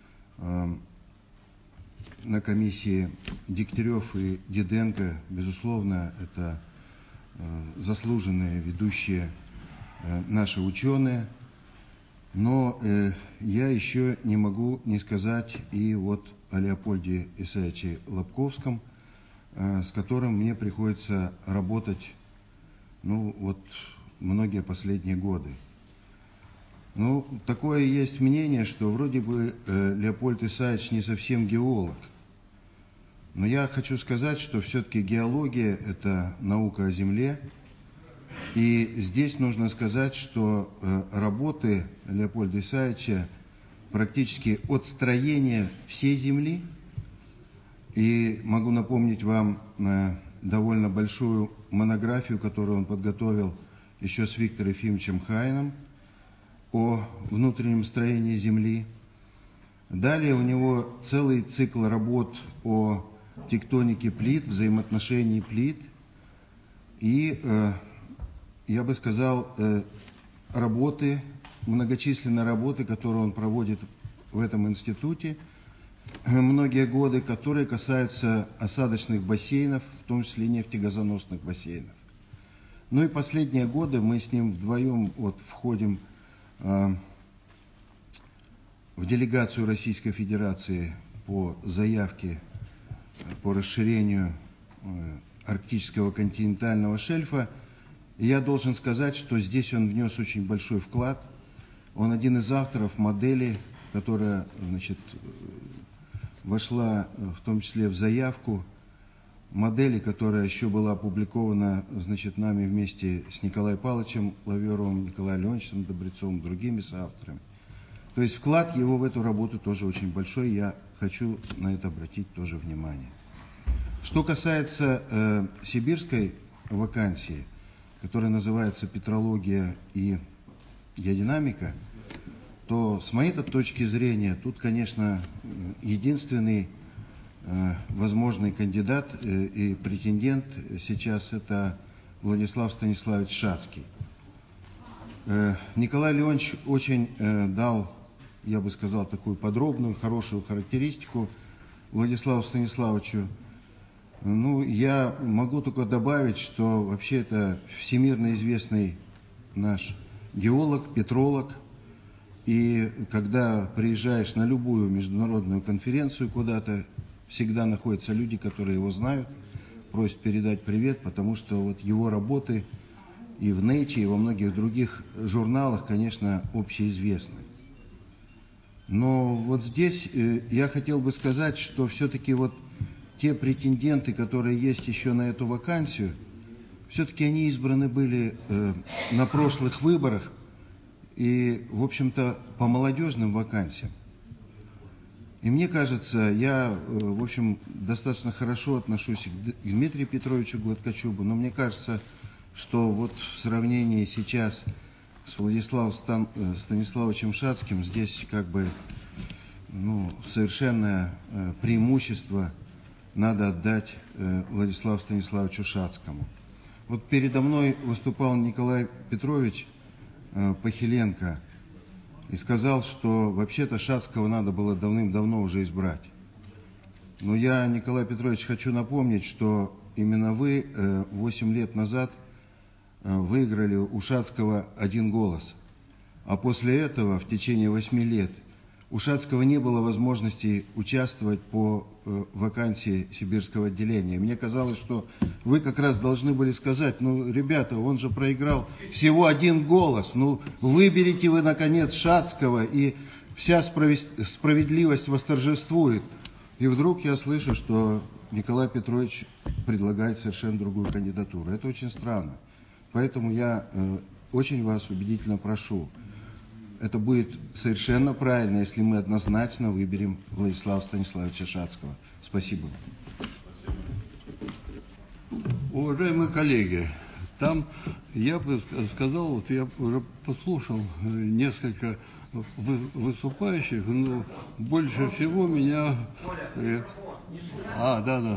на комиссии Дегтярев и Диденко, безусловно, это заслуженные ведущие наши ученые. Но я еще не могу не сказать и вот о Леопольде Исаевиче Лобковском, с которым мне приходится работать, ну, вот, многие последние годы. Ну, такое есть мнение, что вроде бы э, Леопольд Исаевич не совсем геолог. Но я хочу сказать, что все-таки геология – это наука о Земле. И здесь нужно сказать, что э, работы Леопольда Исаевича практически от строения всей Земли. И могу напомнить вам э, довольно большую монографию, которую он подготовил еще с Виктором Ефимовичем Хайном о внутреннем строении Земли. Далее у него целый цикл работ о тектонике плит, взаимоотношении плит и, э, я бы сказал, э, работы, многочисленные работы, которые он проводит в этом институте многие годы, которые касаются осадочных бассейнов, в том числе нефтегазоносных бассейнов. Ну и последние годы мы с ним вдвоем вот входим э, в делегацию Российской Федерации по заявке по расширению э, арктического континентального шельфа. И я должен сказать, что здесь он внес очень большой вклад. Он один из авторов модели, которая, значит, вошла в том числе в заявку, модели, которая еще была опубликована, значит, нами вместе с Николаем Павловичем Лаверовым, Николаем Леонидовичем Добрецовым, другими соавторами. То есть вклад его в эту работу тоже очень большой, я хочу на это обратить тоже внимание. Что касается э, сибирской вакансии, которая называется «Петрология и геодинамика», то с моей точки зрения тут, конечно, единственный э, возможный кандидат э, и претендент сейчас это Владислав Станиславович Шацкий. Э, Николай Леонидович очень э, дал, я бы сказал, такую подробную, хорошую характеристику Владиславу Станиславовичу. Ну, я могу только добавить, что вообще это всемирно известный наш геолог, петролог. И когда приезжаешь на любую международную конференцию куда-то, всегда находятся люди, которые его знают, просят передать привет, потому что вот его работы и в Nature, и во многих других журналах, конечно, общеизвестны. Но вот здесь э, я хотел бы сказать, что все-таки вот те претенденты, которые есть еще на эту вакансию, все-таки они избраны были э, на прошлых выборах и, в общем-то, по молодежным вакансиям. И мне кажется, я, э, в общем, достаточно хорошо отношусь к Дмитрию Петровичу Гладкочубу, но мне кажется, что вот в сравнении сейчас с Владиславом Стан, э, Станиславовичем Шацким здесь как бы ну, совершенное э, преимущество надо отдать э, Владиславу Станиславовичу Шацкому. Вот передо мной выступал Николай Петрович э, Похиленко и сказал, что вообще-то Шацкого надо было давным-давно уже избрать. Но я, Николай Петрович, хочу напомнить, что именно вы э, восемь лет назад э, выиграли у Шацкого один голос. А после этого, в течение восьми лет, у Шацкого не было возможности участвовать по э, вакансии сибирского отделения. Мне казалось, что вы как раз должны были сказать, ну, ребята, он же проиграл всего один голос, ну, выберите вы, наконец, Шацкого, и вся справедливость восторжествует. И вдруг я слышу, что Николай Петрович предлагает совершенно другую кандидатуру. Это очень странно. Поэтому я э, очень вас убедительно прошу, это будет совершенно правильно, если мы однозначно выберем Владислава Станиславовича Шацкого. Спасибо. Уважаемые коллеги, там я бы сказал, вот я уже послушал несколько выступающих, но больше всего меня... А, да, да.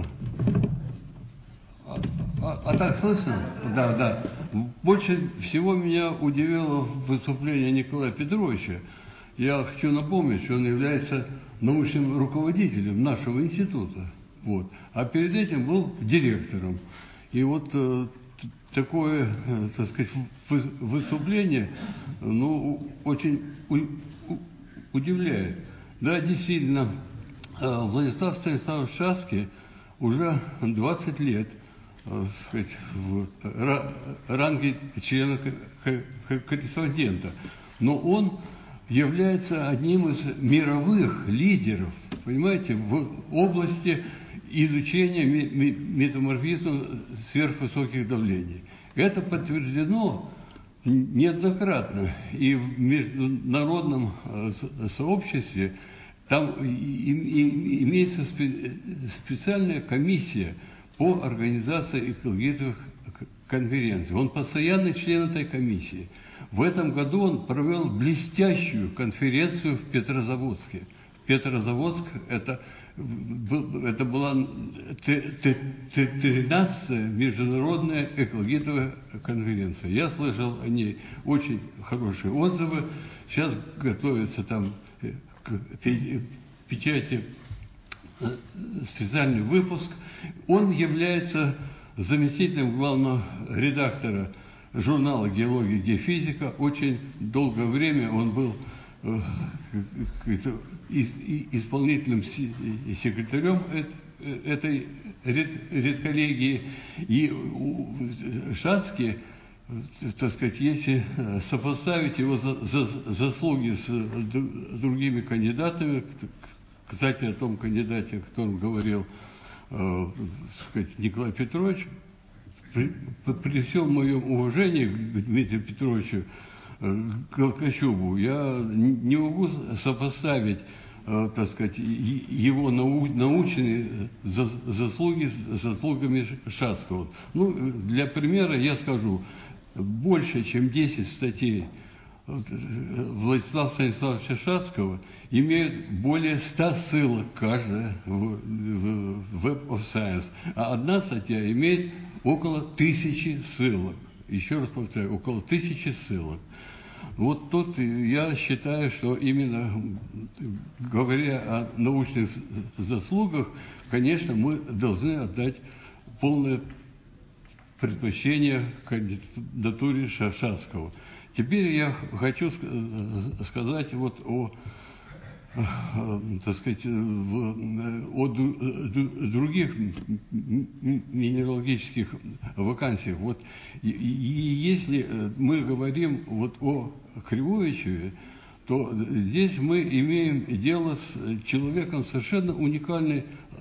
А, а, а так слышно? Да, да. Больше всего меня удивило выступление Николая Петровича. Я хочу напомнить, что он является научным руководителем нашего института. Вот. А перед этим был директором. И вот э, такое, э, так сказать, выступление, ну, очень у, у, удивляет. Да, действительно, э, Владислав Станиславович Шацкий уже двадцать лет, сказать, в ранге члена корреспондента. Но он является одним из мировых лидеров, понимаете, в области изучения метаморфизма сверхвысоких давлений. Это подтверждено неоднократно и в международном сообществе. Там имеется специальная комиссия по организации экологических конференций. Он постоянный член этой комиссии. В этом году он провел блестящую конференцию в Петрозаводске. Петрозаводск, это, это была тринадцатая международная экологитовая конференция. Я слышал о ней очень хорошие отзывы. Сейчас готовится там к печати специальный выпуск. Он является заместителем главного редактора журнала «Геология и геофизика». Очень долгое время он был исполнительным секретарем этой редколлегии. И Шацкий, так сказать, если сопоставить его заслуги с другими кандидатами, кстати, о том кандидате, о котором говорил, так сказать, Николай Петрович, при, при всем моем уважении к Дмитрию Петровичу Колкачеву, я не могу сопоставить, так сказать, его нау, научные заслуги с заслугами Шацкого. Ну, для примера я скажу, больше чем десять статей Владислава Станиславовича Шацкого имеют более ста ссылок каждая в Web of Science, а одна статья имеет около тысячи ссылок. Еще раз повторяю, около тысячи ссылок. Вот тут я считаю, что именно говоря о научных заслугах, конечно, мы должны отдать полное предпочтение кандидатуре Шацкого. Теперь я хочу сказать вот о, так сказать, о других минералогических вакансиях. Вот, и если мы говорим вот о Кривовичеве, то здесь мы имеем дело с человеком совершенно уникальной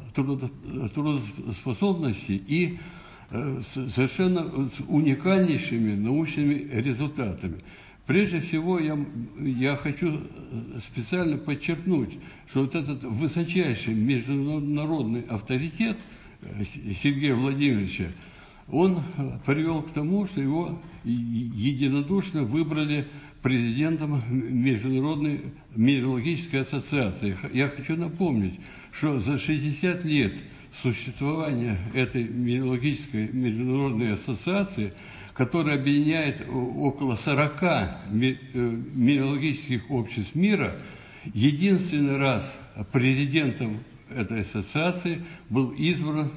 трудоспособности и совершенно с уникальнейшими научными результатами. Прежде всего, я, я хочу специально подчеркнуть, что вот этот высочайший международный авторитет Сергея Владимировича, он привел к тому, что его единодушно выбрали президентом Международной минералогической ассоциации. Я хочу напомнить, что за шестьдесят лет существования этой минералогической международной ассоциации, которая объединяет около сорока минералогических обществ мира, единственный раз президентом этой ассоциации был избран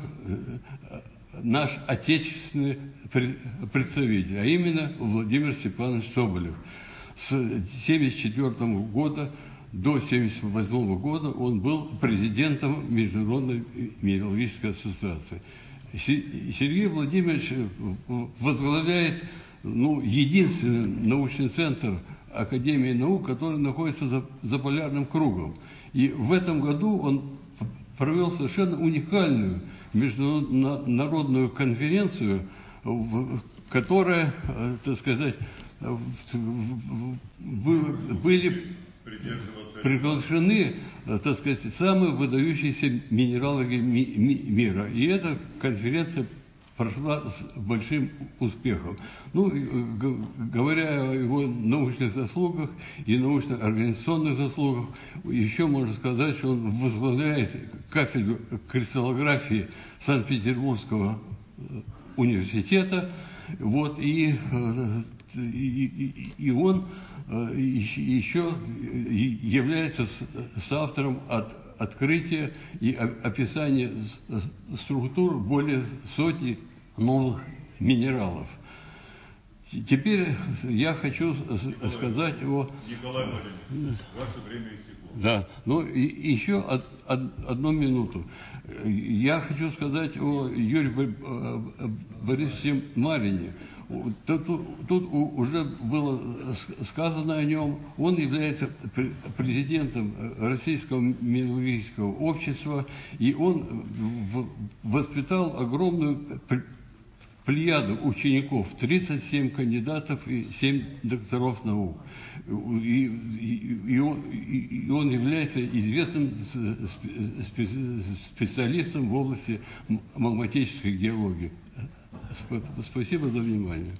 наш отечественный представитель, а именно Владимир Степанович Соболев. С семьдесят четвёртого года до семьдесят восьмого года он был президентом Международной минералогической ассоциации. Сергей Владимирович возглавляет, ну, единственный научный центр Академии наук, который находится за, за полярным кругом. И в этом году он провел совершенно уникальную международную конференцию, которая, так сказать, были приглашены, так сказать, самые выдающиеся минералоги мира. И эта конференция прошла с большим успехом. Ну, говоря о его научных заслугах и научно-организационных заслугах, еще можно сказать, что он возглавляет кафедру кристаллографии Санкт-Петербургского университета. Вот, и, и, и он еще является соавтором от открытия и описания структур более сотни новых минералов. Теперь я хочу Николай, сказать о... Николай Владимирович, ваше время истекло. Да, ну и еще од, од, одну минуту. Я хочу сказать о Юрии Борисовиче Марине. Тут, тут уже было сказано о нем. Он является президентом Российского минералогического общества, и он воспитал огромную плеяду учеников, тридцать семь кандидатов и семь докторов наук. И, и, и, он, и он является известным специалистом в области магматической геологии. Спасибо за внимание.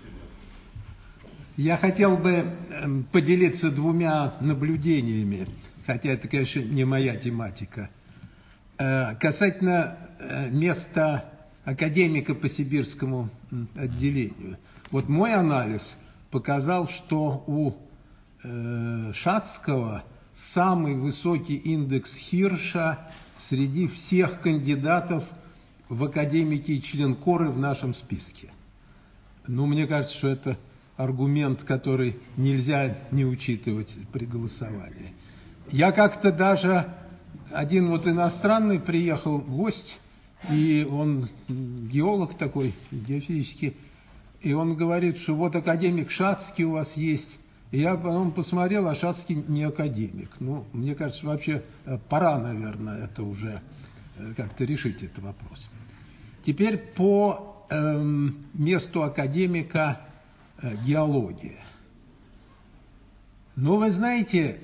Я хотел бы поделиться двумя наблюдениями. хотя это, конечно, не моя тематика. Касательно места академика по сибирскому отделению. Вот мой анализ показал, что у Шацкого самый высокий индекс Хирша среди всех кандидатов в академики и членкоры в нашем списке. Ну, мне кажется, что это аргумент, который нельзя не учитывать при голосовании. Я как-то даже... Один вот иностранный приехал гость, и он геолог такой, геофизический, и он говорит, что вот академик Шацкий у вас есть. И я потом посмотрел, а Шацкий не академик. Ну, мне кажется, вообще пора, наверное, это уже как-то решить этот вопрос. Теперь по эм, месту академика э, геология. Ну, вы знаете,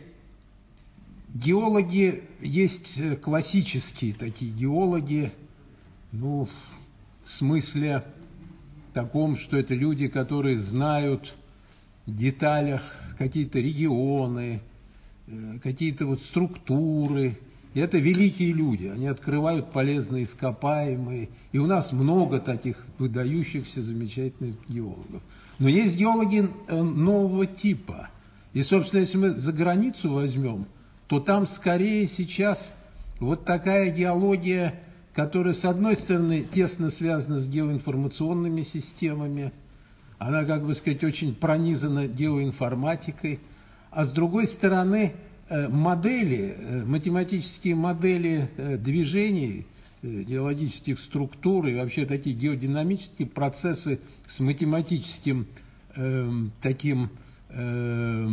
геологи, есть классические такие геологи, ну, в смысле таком, что это люди, которые знают в деталях какие-то регионы, какие-то вот структуры. И это великие люди, они открывают полезные ископаемые. И у нас много таких выдающихся, замечательных геологов. Но есть геологи нового типа. И, собственно, если мы за границу возьмем, то там скорее сейчас вот такая геология, которая, с одной стороны, тесно связана с геоинформационными системами, она, как бы сказать, очень пронизана геоинформатикой, а с другой стороны, модели, математические модели движений, геологических структур и вообще такие геодинамические процессы с математическим э, таким э,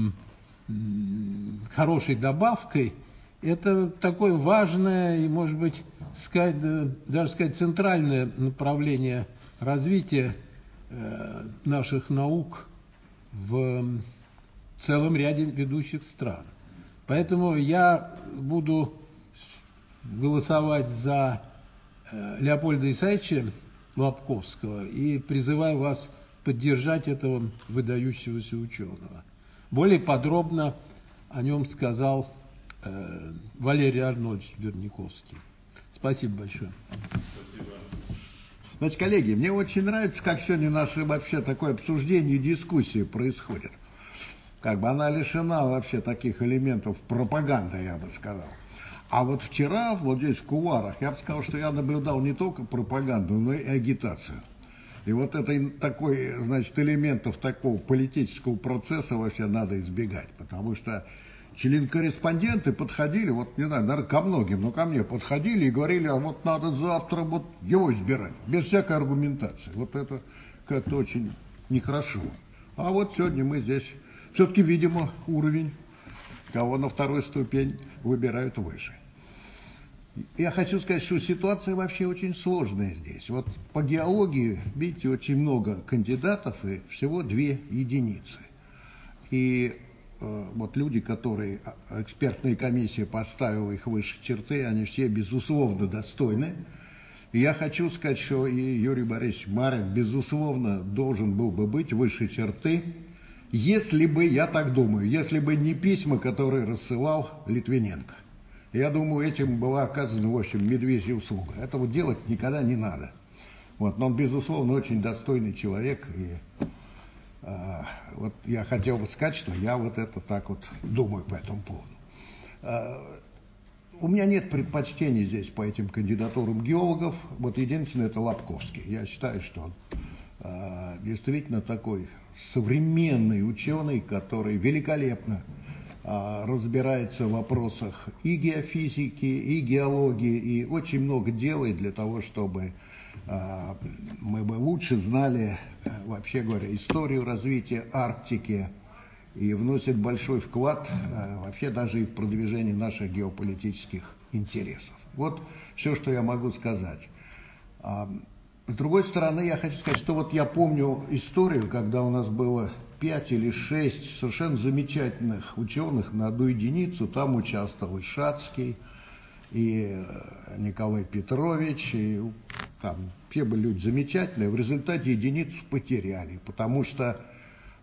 хорошей добавкой, это такое важное и, может быть, сказать, даже сказать, центральное направление развития э, наших наук в целом ряде ведущих стран. Поэтому я буду голосовать за э, Леопольда Исаевича Лобковского и призываю вас поддержать этого выдающегося ученого. Более подробно о нем сказал э, Валерий Арнольдович Верниковский. Спасибо большое. Спасибо. Значит, коллеги, мне очень нравится, как сегодня наше вообще такое обсуждение и дискуссия происходит. Как бы она лишена вообще таких элементов пропаганды, я бы сказал. А вот вчера, вот здесь в кулуарах, я бы сказал, что я наблюдал не только пропаганду, но и агитацию. И вот это такой, значит, элементов такого политического процесса вообще надо избегать. Потому что член-корреспонденты подходили, вот не знаю, наверное, ко многим, но ко мне подходили и говорили, а вот надо завтра вот его избирать, без всякой аргументации. Вот это как-то очень нехорошо. А вот сегодня мы здесь все-таки, видимо, уровень, кого на вторую ступень выбирают выше. Я хочу сказать, что ситуация вообще очень сложная здесь. Вот по геологии, видите, очень много кандидатов и всего две единицы. И э, вот люди, которые экспертная комиссия поставила их выше черты, они все, безусловно, достойны. И я хочу сказать, что и Юрий Борисович Марин, безусловно, должен был бы быть выше черты, если бы, я так думаю, если бы не письма, которые рассылал Литвиненко. Я думаю, этим была оказана, в общем, медвежья услуга. Этого делать никогда не надо. Вот, но он, безусловно, очень достойный человек. И э, вот я хотел бы сказать, что я вот это так вот думаю по этому поводу. Э, у меня нет предпочтений здесь по этим кандидатурам геологов. Вот единственное, это Лобковский. Я считаю, что он э, действительно такой современный ученый, который великолепно разбирается в вопросах и геофизики, и геологии, и очень много делает для того, чтобы э, мы бы лучше знали, э, вообще говоря, историю развития Арктики, и вносит большой вклад э, вообще даже и в продвижение наших геополитических интересов. Вот все, что я могу сказать. А, с другой стороны, я хочу сказать, что вот я помню историю, когда у нас было пять или шесть совершенно замечательных ученых на одну единицу. Там участвовал и Шацкий, и Николай Петрович, и там все были люди замечательные. В результате единицу потеряли, потому что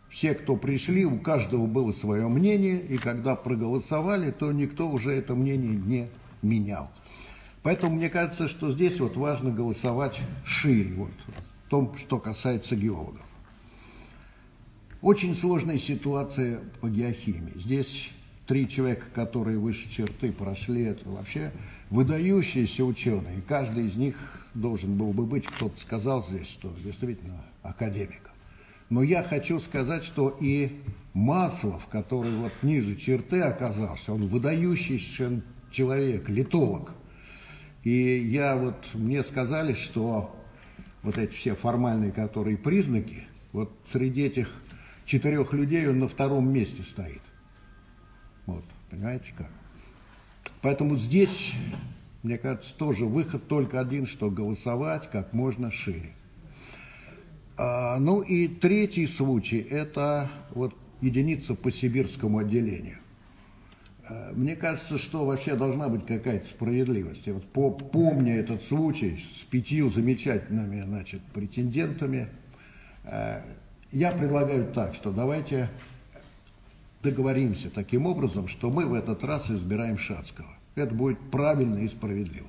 все, кто пришли, у каждого было свое мнение, и когда проголосовали, то никто уже это мнение не менял. Поэтому мне кажется, что здесь вот важно голосовать шире, вот, в том, что касается геологов. Очень сложная ситуация по геохимии. Здесь три человека, которые выше черты прошли, это вообще выдающиеся ученые. И каждый из них должен был бы быть, кто-то сказал здесь, что действительно академиком. Но я хочу сказать, что и Маслов, который вот ниже черты оказался, он выдающийся человек, литолог. И я вот, мне сказали, что вот эти все формальные, которые признаки, вот среди этих четырех людей он на втором месте стоит. Вот, понимаете как? Поэтому здесь, мне кажется, тоже выход только один, что голосовать как можно шире. А, ну и третий случай, это вот единица по сибирскому отделению. А, мне кажется, что вообще должна быть какая-то справедливость. И вот по, помня этот случай с пятью замечательными, значит, претендентами, а, я предлагаю так, что давайте договоримся таким образом, что мы в этот раз избираем Шацкого. Это будет правильно и справедливо.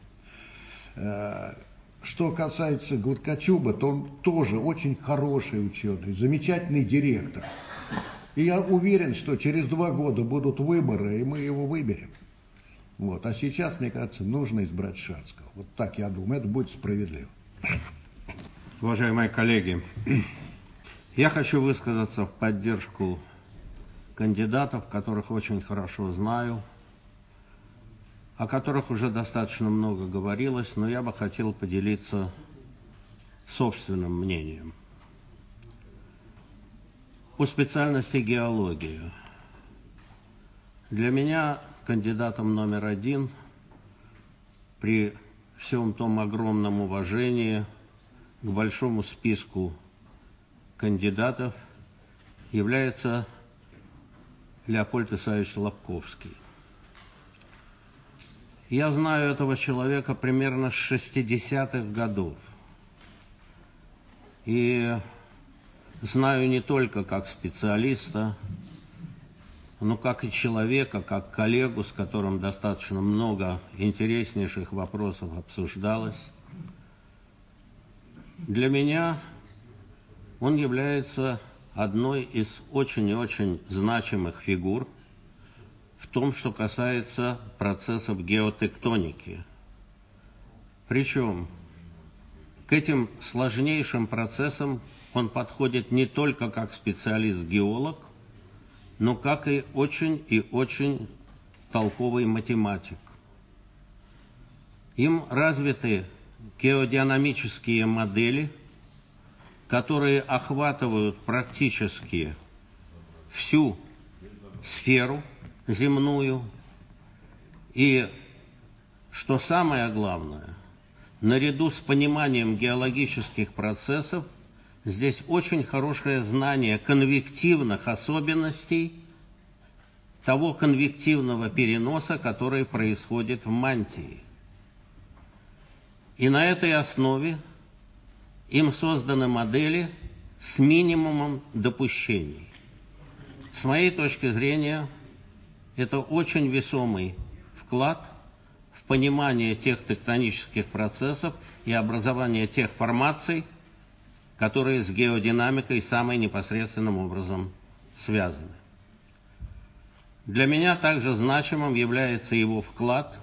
Что касается Гладкочуба, то он тоже очень хороший ученый, замечательный директор. И я уверен, что через два года будут выборы, и мы его выберем. Вот. А сейчас, мне кажется, нужно избрать Шацкого. Вот так я думаю, это будет справедливо. Уважаемые коллеги, я хочу высказаться в поддержку кандидатов, которых очень хорошо знаю, о которых уже достаточно много говорилось, но я бы хотел поделиться собственным мнением. По специальности геология. Для меня кандидатом номер один, при всем том огромном уважении к большому списку кандидатов, является Леопольд Исаевич Лобковский. Я знаю этого человека примерно с шестидесятых годов. И знаю не только как специалиста, но как и человека, как коллегу, с которым достаточно много интереснейших вопросов обсуждалось. Для меня он является одной из очень и очень значимых фигур в том, что касается процессов геотектоники. Причем к этим сложнейшим процессам он подходит не только как специалист-геолог, но как и очень и очень толковый математик. Им развиты геодинамические модели, которые охватывают практически всю сферу земную. И, что самое главное, наряду с пониманием геологических процессов, здесь очень хорошее знание конвективных особенностей того конвективного переноса, который происходит в мантии. И на этой основе им созданы модели с минимумом допущений. С моей точки зрения, это очень весомый вклад в понимание тех тектонических процессов и образование тех формаций, которые с геодинамикой самым непосредственным образом связаны. Для меня также значимым является его вклад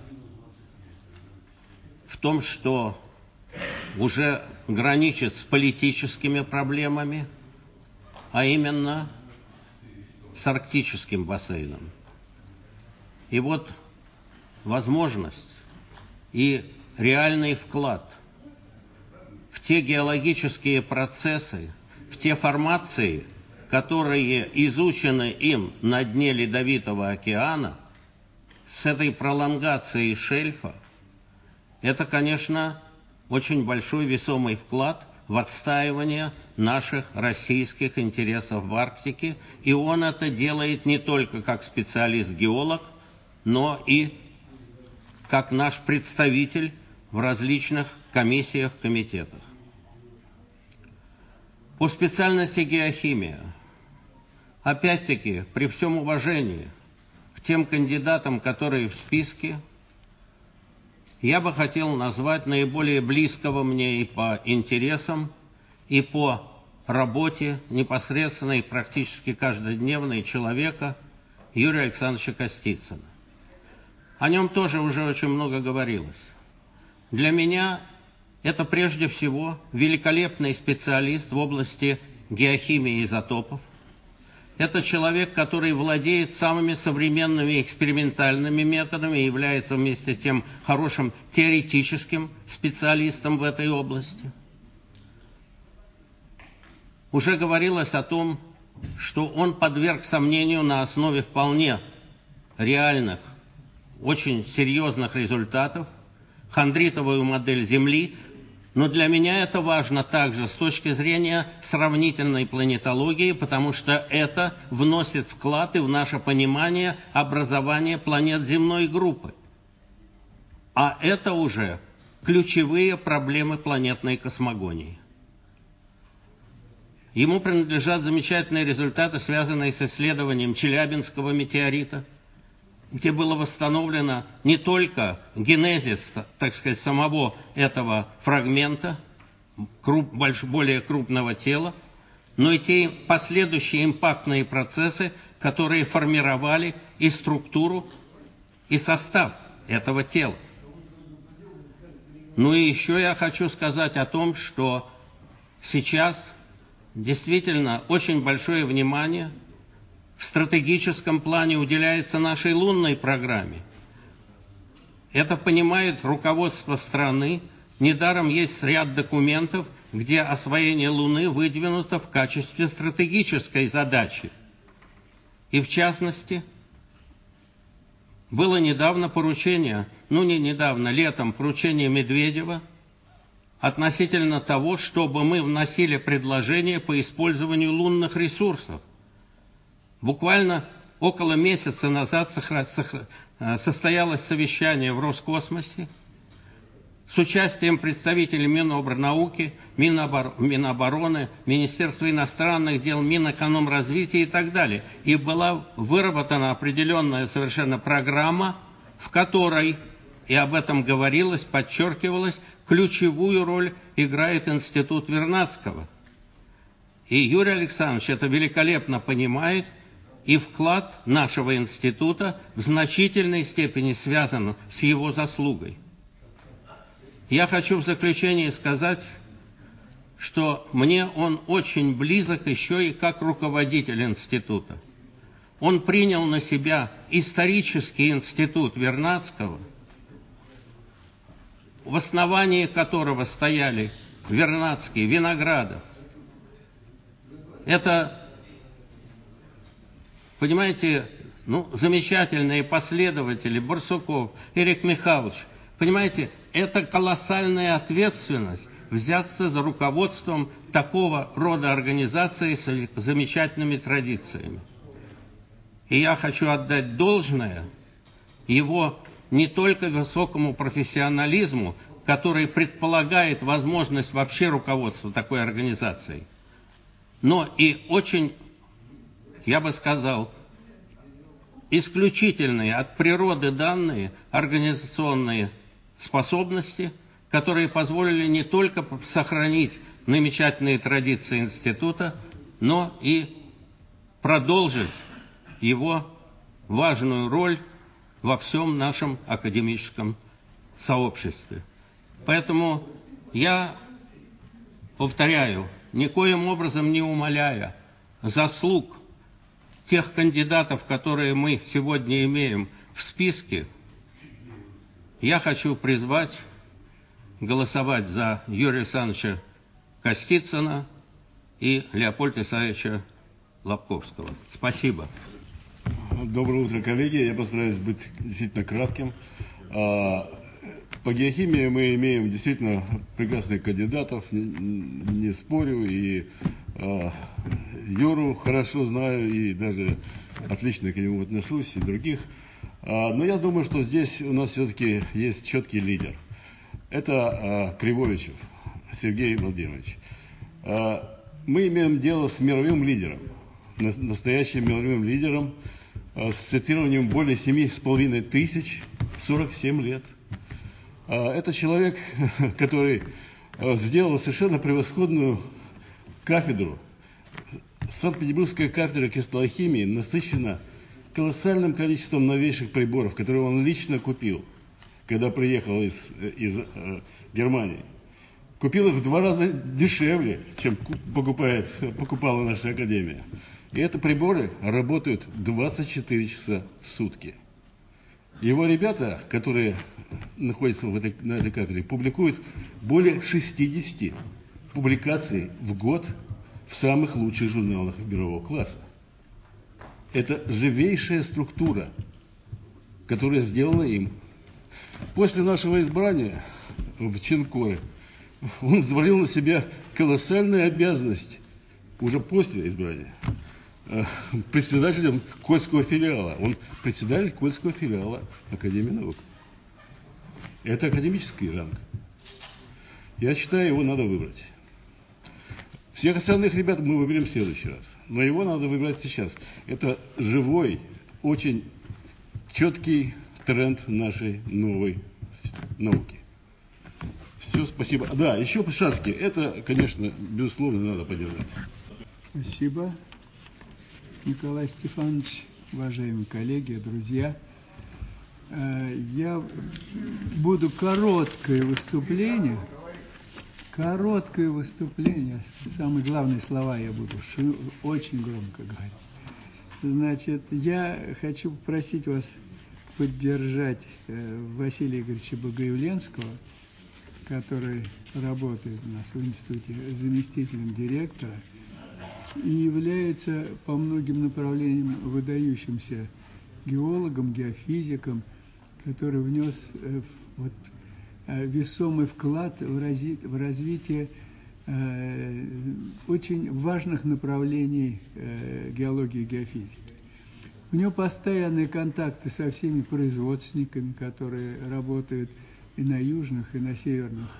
в том, что уже граничит с политическими проблемами, а именно с арктическим бассейном. И вот возможность и реальный вклад в те геологические процессы, в те формации, которые изучены им на дне Ледовитого океана, с этой пролонгацией шельфа, это, конечно, очень большой весомый вклад в отстаивание наших российских интересов в Арктике, и он это делает не только как специалист-геолог, но и как наш представитель в различных комиссиях, комитетах. По специальности геохимия. опять-таки, при всем уважении к тем кандидатам, которые в списке, я бы хотел назвать наиболее близкого мне и по интересам, и по работе непосредственной, практически каждодневной человека Юрия Александровича Костицына. О нем тоже уже очень много говорилось. Для меня это прежде всего великолепный специалист в области геохимии изотопов. Это человек, который владеет самыми современными экспериментальными методами и является вместе с тем хорошим теоретическим специалистом в этой области. Уже говорилось о том, что он подверг сомнению на основе вполне реальных, очень серьезных результатов хондритовую модель Земли, но для меня это важно также с точки зрения сравнительной планетологии, потому что это вносит вклад и в наше понимание образования планет земной группы. А это уже ключевые проблемы планетной космогонии. Ему принадлежат замечательные результаты, связанные с исследованием Челябинского метеорита, где было восстановлено не только генезис, так сказать, самого этого фрагмента, круп, больш, более крупного тела, но и те последующие импактные процессы, которые формировали и структуру, и состав этого тела. Ну и еще я хочу сказать о том, что сейчас действительно очень большое внимание в стратегическом плане уделяется нашей лунной программе. Это понимает руководство страны. Недаром есть ряд документов, где освоение Луны выдвинуто в качестве стратегической задачи. И в частности, было недавно поручение, ну не недавно, летом, поручение Медведева относительно того, чтобы мы вносили предложения по использованию лунных ресурсов. Буквально около месяца назад состоялось совещание в Роскосмосе с участием представителей Минобрнауки, Минобороны, Министерства иностранных дел, Минэкономразвития и так далее. И была выработана определенная совершенно программа, в которой, и об этом говорилось, подчеркивалось, ключевую роль играет Институт Вернадского. И Юрий Александрович это великолепно понимает, и вклад нашего института в значительной степени связан с его заслугой. Я хочу в заключение сказать, что мне он очень близок еще и как руководитель института. Он принял на себя исторический институт Вернадского, в основании которого стояли Вернадский, Виноградов. Это, понимаете, ну, замечательные последователи, Барсуков, Эрик Михайлович. Понимаете, это колоссальная ответственность взяться за руководством такого рода организации с замечательными традициями. И я хочу отдать должное его не только высокому профессионализму, который предполагает возможность вообще руководства такой организацией, но и очень, я бы сказал, исключительные от природы данные организационные способности, которые позволили не только сохранить замечательные традиции института, но и продолжить его важную роль во всем нашем академическом сообществе. Поэтому я повторяю, никоим образом не умаляя заслуг тех кандидатов, которые мы сегодня имеем в списке, я хочу призвать голосовать за Юрия Александровича Костицына и Леопольда Исаевича Лобковского. Спасибо. Доброе утро, коллеги. Я постараюсь быть действительно кратким. По геохимии мы имеем действительно прекрасных кандидатов, не спорю, и Юру хорошо знаю, и даже отлично к нему отношусь, и других. Но я думаю, что здесь у нас все-таки есть четкий лидер. Это Кривовичев Сергей Владимирович. Мы имеем дело с мировым лидером настоящим мировым лидером с цитированием более семи с половиной тысяч в сорок семь лет. Это человек, который сделал совершенно превосходную кафедру. Санкт-Петербургская кафедра кристаллохимии насыщена колоссальным количеством новейших приборов, которые он лично купил, когда приехал из, из э, Германии. Купил их в два раза дешевле, чем покупает, покупала наша академия. И эти приборы работают двадцать четыре часа в сутки. Его ребята, которые находятся в этой, на этой кафедре, публикуют более шестидесяти публикаций в год в самых лучших журналах мирового класса. Это живейшая структура, которая сделана им. После нашего избрания в Ченкоре он взвалил на себя колоссальную обязанность, уже после избрания, председателем Кольского филиала. Он председатель Кольского филиала Академии наук. Это академический ранг. Я считаю, его надо выбрать. Всех остальных ребят мы выберем в следующий раз. Но его надо выбрать сейчас. Это живой, очень четкий тренд нашей новой науки. Все, спасибо. Да, еще Шацкий. Это, конечно, безусловно, надо поддержать. Спасибо, Николай Стефанович, уважаемые коллеги, друзья. Я буду короткое выступление. Короткое выступление. Самые главные слова я буду очень громко говорить. Значит, я хочу попросить вас поддержать Василия Игоревича Богоявленского, который работает у нас в институте заместителем директора и является по многим направлениям выдающимся геологом, геофизиком, который внес вот, весомый вклад в, разви в развитие э, очень важных направлений э, геологии и геофизики. У него постоянные контакты со всеми производственниками, которые работают и на южных, и на северных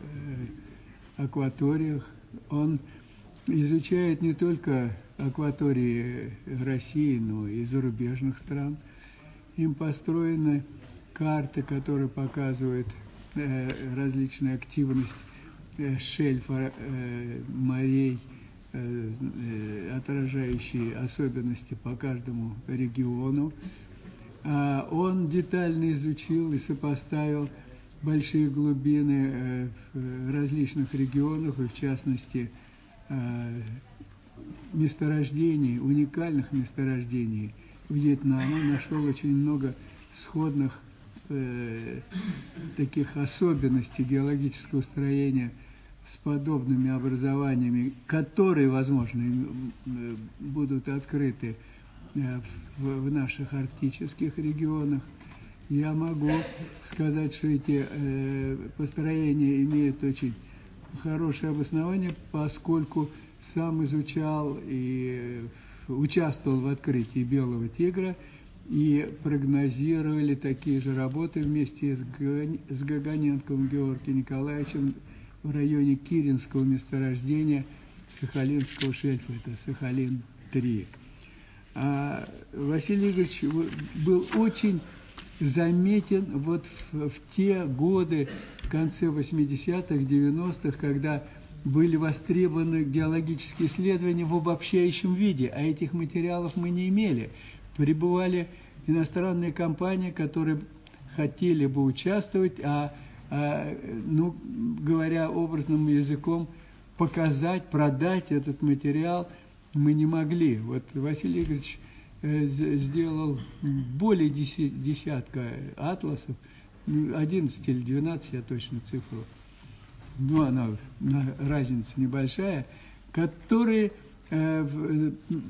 э, акваториях. Он изучает не только акватории России, но и зарубежных стран. Им построены карты, которые показывают э, различную активность э, шельфа э, морей, э, э, отражающие особенности по каждому региону. А он детально изучил и сопоставил большие глубины э, в различных регионах, и в частности э, месторождений, уникальных месторождений Вьетнама. Нашел очень много сходных э, таких особенностей геологического строения с подобными образованиями, которые, возможно, э, будут открыты э, в, в наших арктических регионах. Я могу сказать, что эти э, построения имеют очень хорошее обоснование, поскольку сам изучал и участвовал в открытии Белого Тигра, и прогнозировали такие же работы вместе с Гаганенковым Георгием Николаевичем в районе Киринского месторождения Сахалинского шельфа, это Сахалин-три. А Василий Игоревич был очень заметен вот в, в те годы, в конце восьмидесятых, девяностых, когда были востребованы геологические исследования в обобщающем виде, а этих материалов мы не имели. Прибывали иностранные компании, которые хотели бы участвовать, а, а ну, говоря образным языком, показать, продать этот материал мы не могли. Вот Василий Игоревич э, сделал более десятка атласов, одиннадцать или двенадцать, я точно цифру, но она, разница небольшая, которые э,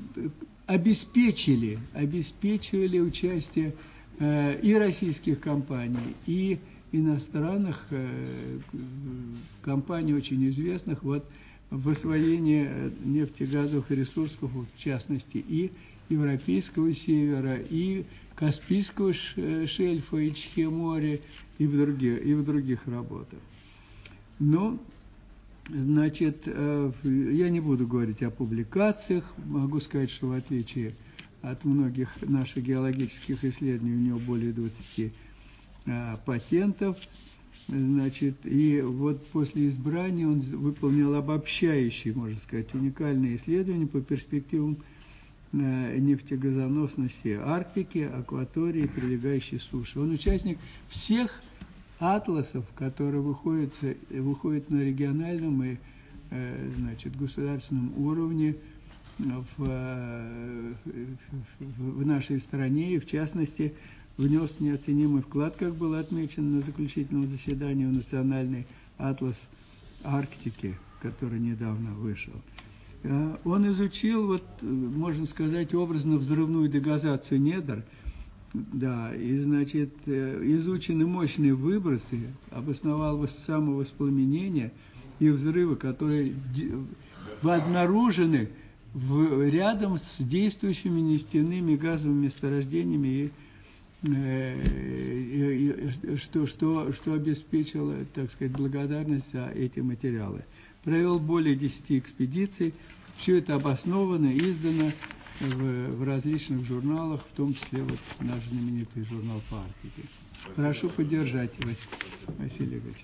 обеспечили, обеспечивали участие э, и российских компаний, и иностранных э, компаний, очень известных, вот, в освоении нефтегазовых ресурсов, в частности, и Европейского севера, и Каспийского шельфа, и Черноморья, и в других, и в других работах. Но Значит, я не буду говорить о публикациях, могу сказать, что в отличие от многих наших геологических исследований у него более двадцати патентов. Значит, и вот после избрания он выполнил обобщающие, можно сказать, уникальные исследования по перспективам нефтегазоносности Арктики, акватории, прилегающей суши. Он участник всех атласов, которые выходят, выходят на региональном и значит, государственном уровне в, в, в нашей стране, и в частности внес неоценимый вклад, как было отмечено на заключительном заседании, в Национальный атлас Арктики, который недавно вышел. Он изучил, вот, можно сказать, образно взрывную дегазацию недр, да, и, значит, изучены мощные выбросы, обосновал самовоспламенение и взрывы, которые обнаружены в, рядом с действующими нефтяными газовыми месторождениями, и, и, и что, что, что обеспечило, так сказать, благодарность за эти материалы. Провел более десяти экспедиций, все это обосновано, издано в, в различных журналах, в том числе вот наш знаменитый журнал по Арктике. Прошу поддержать, Василий Игоревич.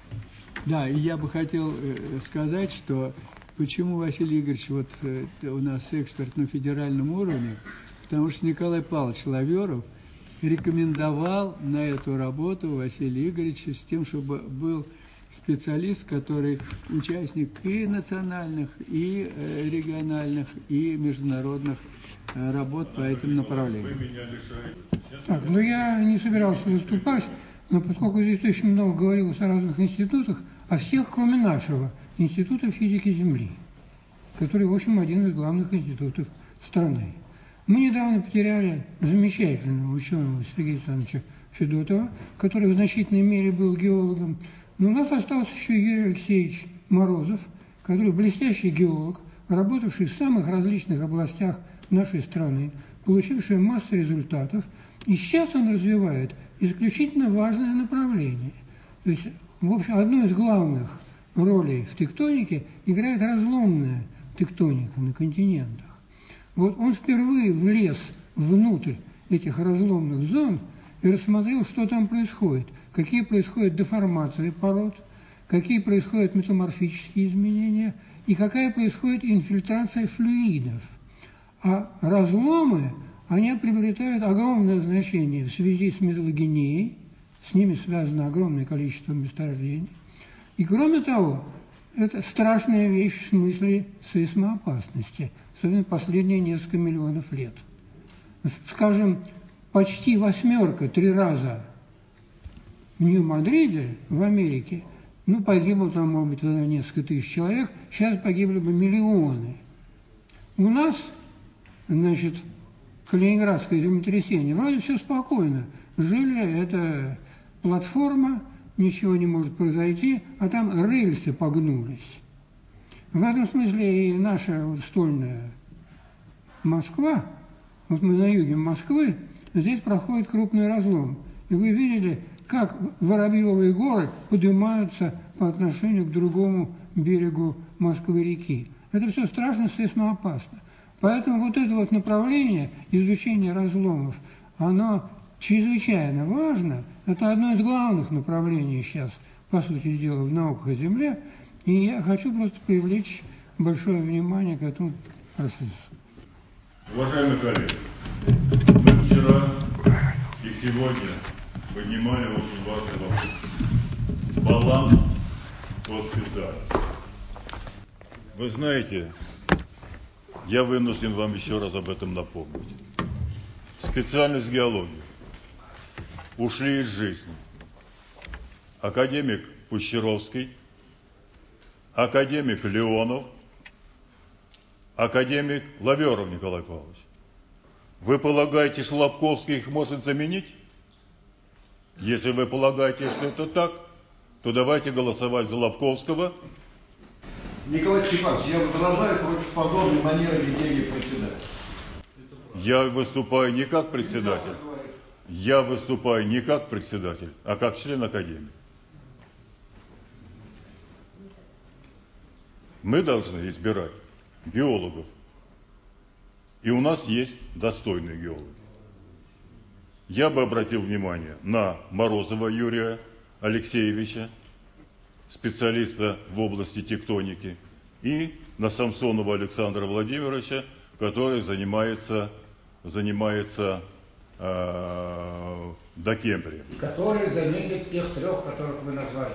Да, и я бы хотел сказать, что почему Василий Игоревич вот у нас эксперт на федеральном уровне, потому что Николай Павлович Лаверов рекомендовал на эту работу Василия Игоревича с тем, чтобы был специалист, который участник и национальных, и региональных, и международных работ по этим направлениям. Так, ну я не собирался выступать, но поскольку здесь очень много говорилось о разных институтах, о всех, кроме нашего, Института физики Земли, который, в общем, один из главных институтов страны. Мы недавно потеряли замечательного ученого Сергея Александровича Федотова, который в значительной мере был геологом. Но у нас остался еще Юрий Алексеевич Морозов, который блестящий геолог, работавший в самых различных областях нашей страны, получивший массу результатов. И сейчас он развивает исключительно важное направление. То есть, в общем, одну из главных ролей в тектонике играет разломная тектоника на континентах. Вот он впервые влез внутрь этих разломных зон и рассмотрел, что там происходит, какие происходят деформации пород, какие происходят метаморфические изменения и какая происходит инфильтрация флюидов. А разломы, они приобретают огромное значение в связи с металлогенией, с ними связано огромное количество месторождений. И кроме того, это страшная вещь в смысле сейсмоопасности, особенно последние несколько миллионов лет. Скажем, почти восьмерка три раза в Нью-Мадриде, в Америке, ну, погибло там, может быть, тогда несколько тысяч человек, сейчас погибли бы миллионы. У нас, значит, Калининградское землетрясение, вроде все спокойно. Жили, это платформа, ничего не может произойти, а там рельсы погнулись. В этом смысле и наша вот стольная Москва, вот мы на юге Москвы, здесь проходит крупный разлом. И вы видели, как Воробьевые горы поднимаются по отношению к другому берегу Москвы-реки. Это все страшно сейсмоопасно. Поэтому вот это вот направление изучения разломов, оно чрезвычайно важно. Это одно из главных направлений сейчас, по сути дела, в науках о Земле. И я хочу просто привлечь большое внимание к этому процессу. Уважаемые коллеги, мы вчера и сегодня поднимали очень важный вопрос. Баланс по специальности. Вы знаете, я вынужден вам еще раз об этом напомнить. Специальность геологии ушли из жизни академик Пущеровский, академик Леонов, академик Лаверов Николай Павлович. Вы полагаете, что Лобковский их может заменить? Если вы полагаете, что это так, то давайте голосовать за Лобковского. Николай Степанович, я возражаю против подобной манеры ведения председателя. Я выступаю не как председатель. Я выступаю не как председатель, а как член академии. Мы должны избирать геологов. И у нас есть достойные геологи. Я бы обратил внимание на Морозова Юрия Алексеевича, специалиста в области тектоники, и на Самсонова Александра Владимировича, который занимается, занимается э, докембрием. Который заменит тех трех, которых вы назвали.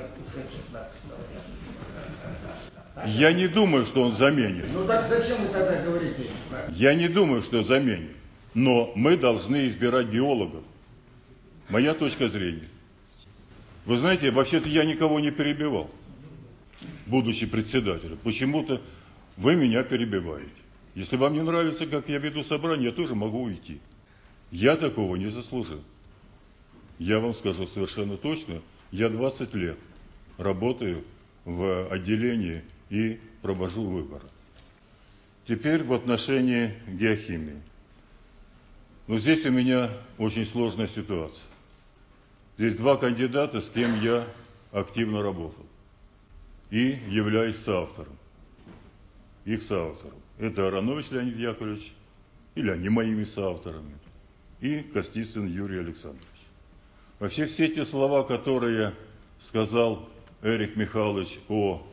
Я не думаю, что он заменит. Ну так зачем вы тогда говорите? Я не думаю, что заменит. Но мы должны избирать геологов. Моя точка зрения. Вы знаете, вообще-то я никого не перебивал, будучи председателем. Почему-то вы меня перебиваете. Если вам не нравится, как я веду собрание, я тоже могу уйти. Я такого не заслужил. Я вам скажу совершенно точно, я двадцать лет работаю в отделении и провожу выборы. Теперь в отношении геохимии. Но здесь у меня очень сложная ситуация. Здесь два кандидата, с кем я активно работал. И являюсь соавтором. Их соавтором. Это Аронович Леонид Яковлевич, или они моими соавторами, и Костицын Юрий Александрович. Вообще все те слова, которые сказал Эрик Михайлович о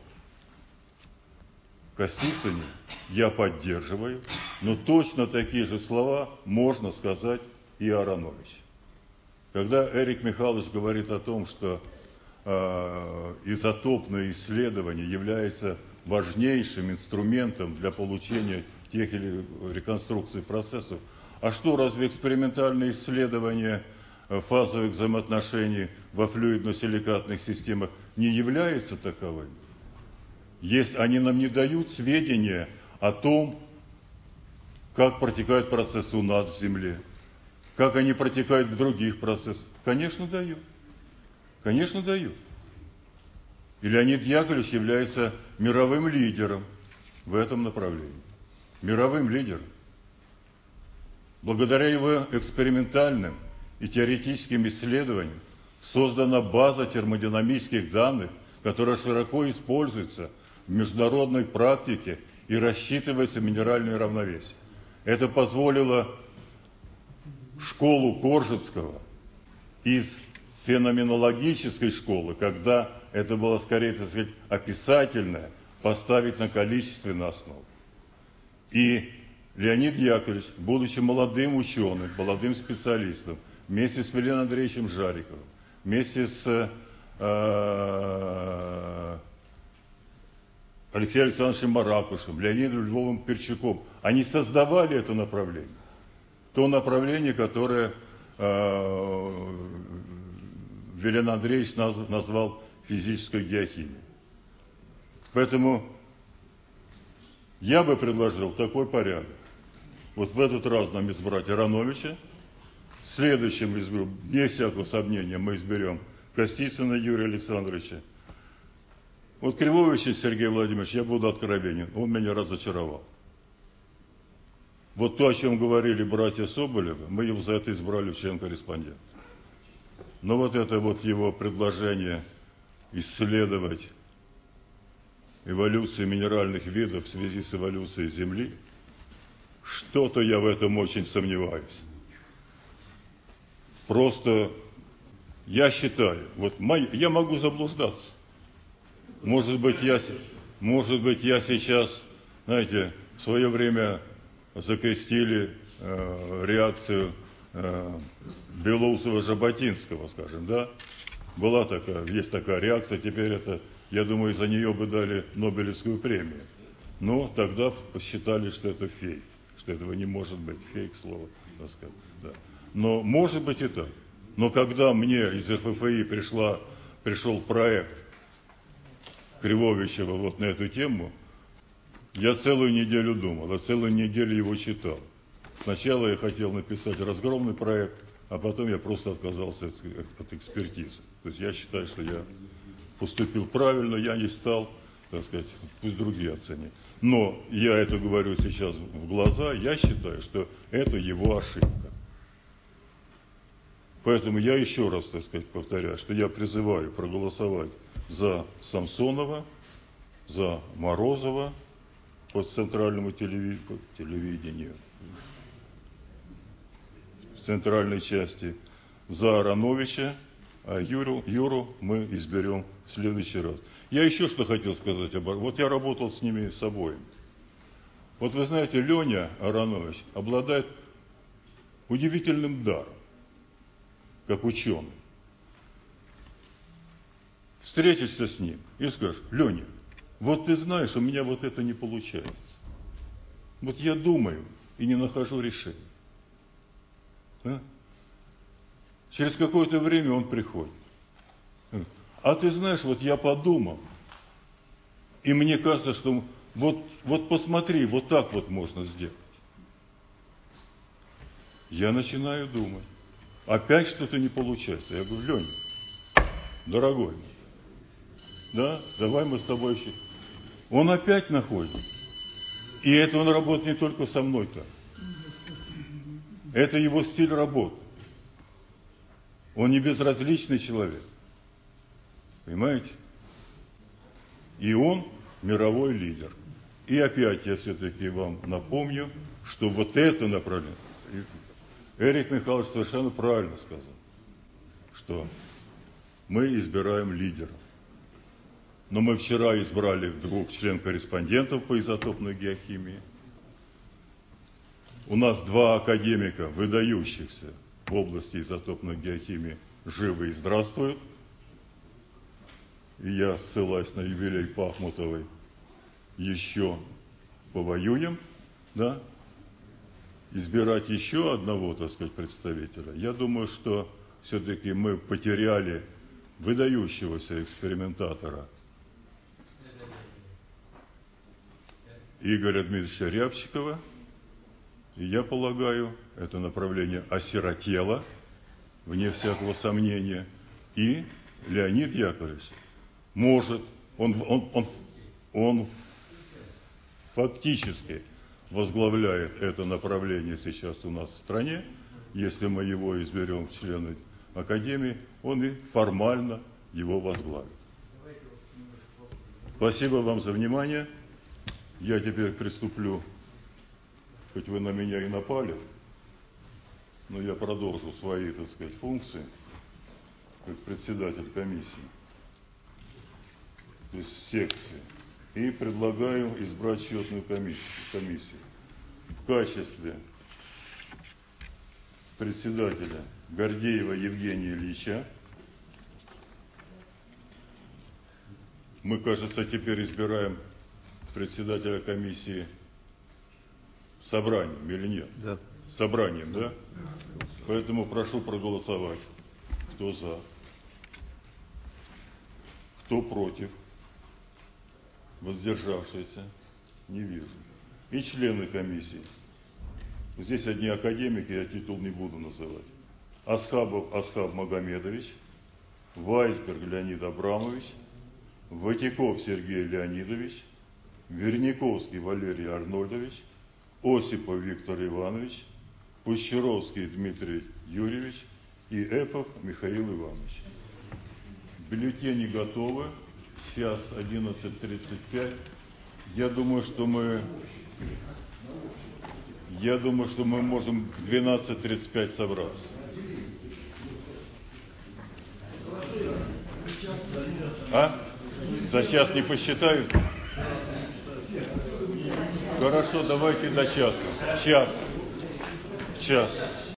Костицыне, я поддерживаю, но точно такие же слова можно сказать и о Ароновиче. Когда Эрик Михайлович говорит о том, что э, изотопное исследование является важнейшим инструментом для получения тех или реконструкции процессов, а что, разве экспериментальные исследования фазовых взаимоотношений во флюидно-силикатных системах не являются таковыми? Есть, они нам не дают сведения о том, как протекают процессы у нас в Земле, как они протекают в других процессах. Конечно, дают. Конечно, дают. И Леонид Яковлевич является мировым лидером в этом направлении. Мировым лидером. Благодаря его экспериментальным и теоретическим исследованиям создана база термодинамических данных, которая широко используется в международной практике и рассчитывается минеральное равновесие. Это позволило школу Коржицкого из феноменологической школы, когда это было скорее, так сказать, описательное, поставить на количественную основу. И Леонид Яковлевич, будучи молодым ученым, молодым специалистом, вместе с Валерием Андреевичем Жариковым, вместе с э, Алексеем Александровичем Маракушем, Леонидом Львовым Перчаком, они создавали это направление. То направление, которое э, Валерий Андреевич назвал физической геохимией. Поэтому я бы предложил такой порядок. Вот в этот раз нам избрать Ароновича, в следующем изберем, без всякого сомнения, мы изберем Костицына Юрия Александровича. Вот Кривовича Сергей Владимирович, я буду откровенен, он меня разочаровал. Вот то, о чем говорили братья Соболевы, мы его за это избрали в член-корреспондент. Но вот это вот его предложение исследовать эволюцию минеральных видов в связи с эволюцией Земли, что-то я в этом очень сомневаюсь. Просто я считаю, вот мой, я могу заблуждаться. Может быть, я, может быть, я сейчас, знаете, в свое время закрестили э, реакцию э, Белоусова-Жаботинского, скажем, да? Была такая, есть такая реакция, теперь это, я думаю, за нее бы дали Нобелевскую премию. Но тогда посчитали, что это фейк, что этого не может быть, фейк слово, так сказать, да. Но может быть и так. Но когда мне из эр эф эф и пришла, пришел проект Кривовичева вот на эту тему, я целую неделю думал, я целую неделю его читал. Сначала я хотел написать разгромный проект, а потом я просто отказался от, от экспертизы. То есть я считаю, что я поступил правильно, я не стал, так сказать, пусть другие оценят. Но я это говорю сейчас в глаза, я считаю, что это его ошибка. Поэтому я еще раз, так сказать, повторяю, что я призываю проголосовать за Самсонова, за Морозова по центральному телеви... телевидению, в центральной части, за Ароновича, а Юру, Юру мы изберем в следующий раз. Я еще что хотел сказать об... Вот я работал с ними с обоими. Вот вы знаете, Леня Аронович обладает удивительным даром, как ученый. Встретишься с ним и скажешь: Леня, вот ты знаешь, у меня вот это не получается. Вот я думаю и не нахожу решения. А? Через какое-то время он приходит. А ты знаешь, вот я подумал, и мне кажется, что вот, вот посмотри, вот так вот можно сделать. Я начинаю думать. Опять что-то не получается. Я говорю: Леня, дорогой, да, давай мы с тобой еще... Он опять находит. И это он работает не только со мной так. Это его стиль работы. Он не безразличный человек. Понимаете? И он мировой лидер. И опять я все-таки вам напомню, что вот это направление... Эрик Михайлович совершенно правильно сказал, что мы избираем лидеров. Но мы вчера избрали двух член-корреспондентов по изотопной геохимии. У нас два академика, выдающихся в области изотопной геохимии, живы и здравствуют. И я, ссылаюсь на юбилей Пахмутовой, еще повоюем, да, избирать еще одного, так сказать, представителя. Я думаю, что все-таки мы потеряли выдающегося экспериментатора Игоря Дмитриевича Рябчикова. И я полагаю, это направление осиротело, вне всякого сомнения. И Леонид Яковлевич может, он, он, он, он фактически возглавляет это направление сейчас у нас в стране. Если мы его изберем в члены Академии, он и формально его возглавит. Спасибо вам за внимание. Я теперь приступлю, хоть вы на меня и напали, но я продолжу свои, так сказать, функции как председатель комиссии, то есть секции, и предлагаю избрать счетную комиссию, комиссию. В качестве председателя Гордеева Евгения Ильича. Мы, кажется, теперь избираем председателя комиссии собранием или нет? Да. Собранием, да? Поэтому прошу проголосовать. Кто за? Кто против? Воздержавшиеся? Не вижу. И члены комиссии. Здесь одни академики, я титул не буду называть. Асхабов Асхаб Магомедович, Вайсберг Леонид Абрамович, Ватяков Сергей Леонидович, Верняковский Валерий Арнольдович, Осипов Виктор Иванович, Пущеровский Дмитрий Юрьевич и Эпов Михаил Иванович. Бюллетени готовы. Сейчас одиннадцать тридцать пять. Я думаю, что мы... Я думаю, что мы можем в двенадцать тридцать пять собраться. А? За час не посчитают? Хорошо, давайте до часа. Час. Час.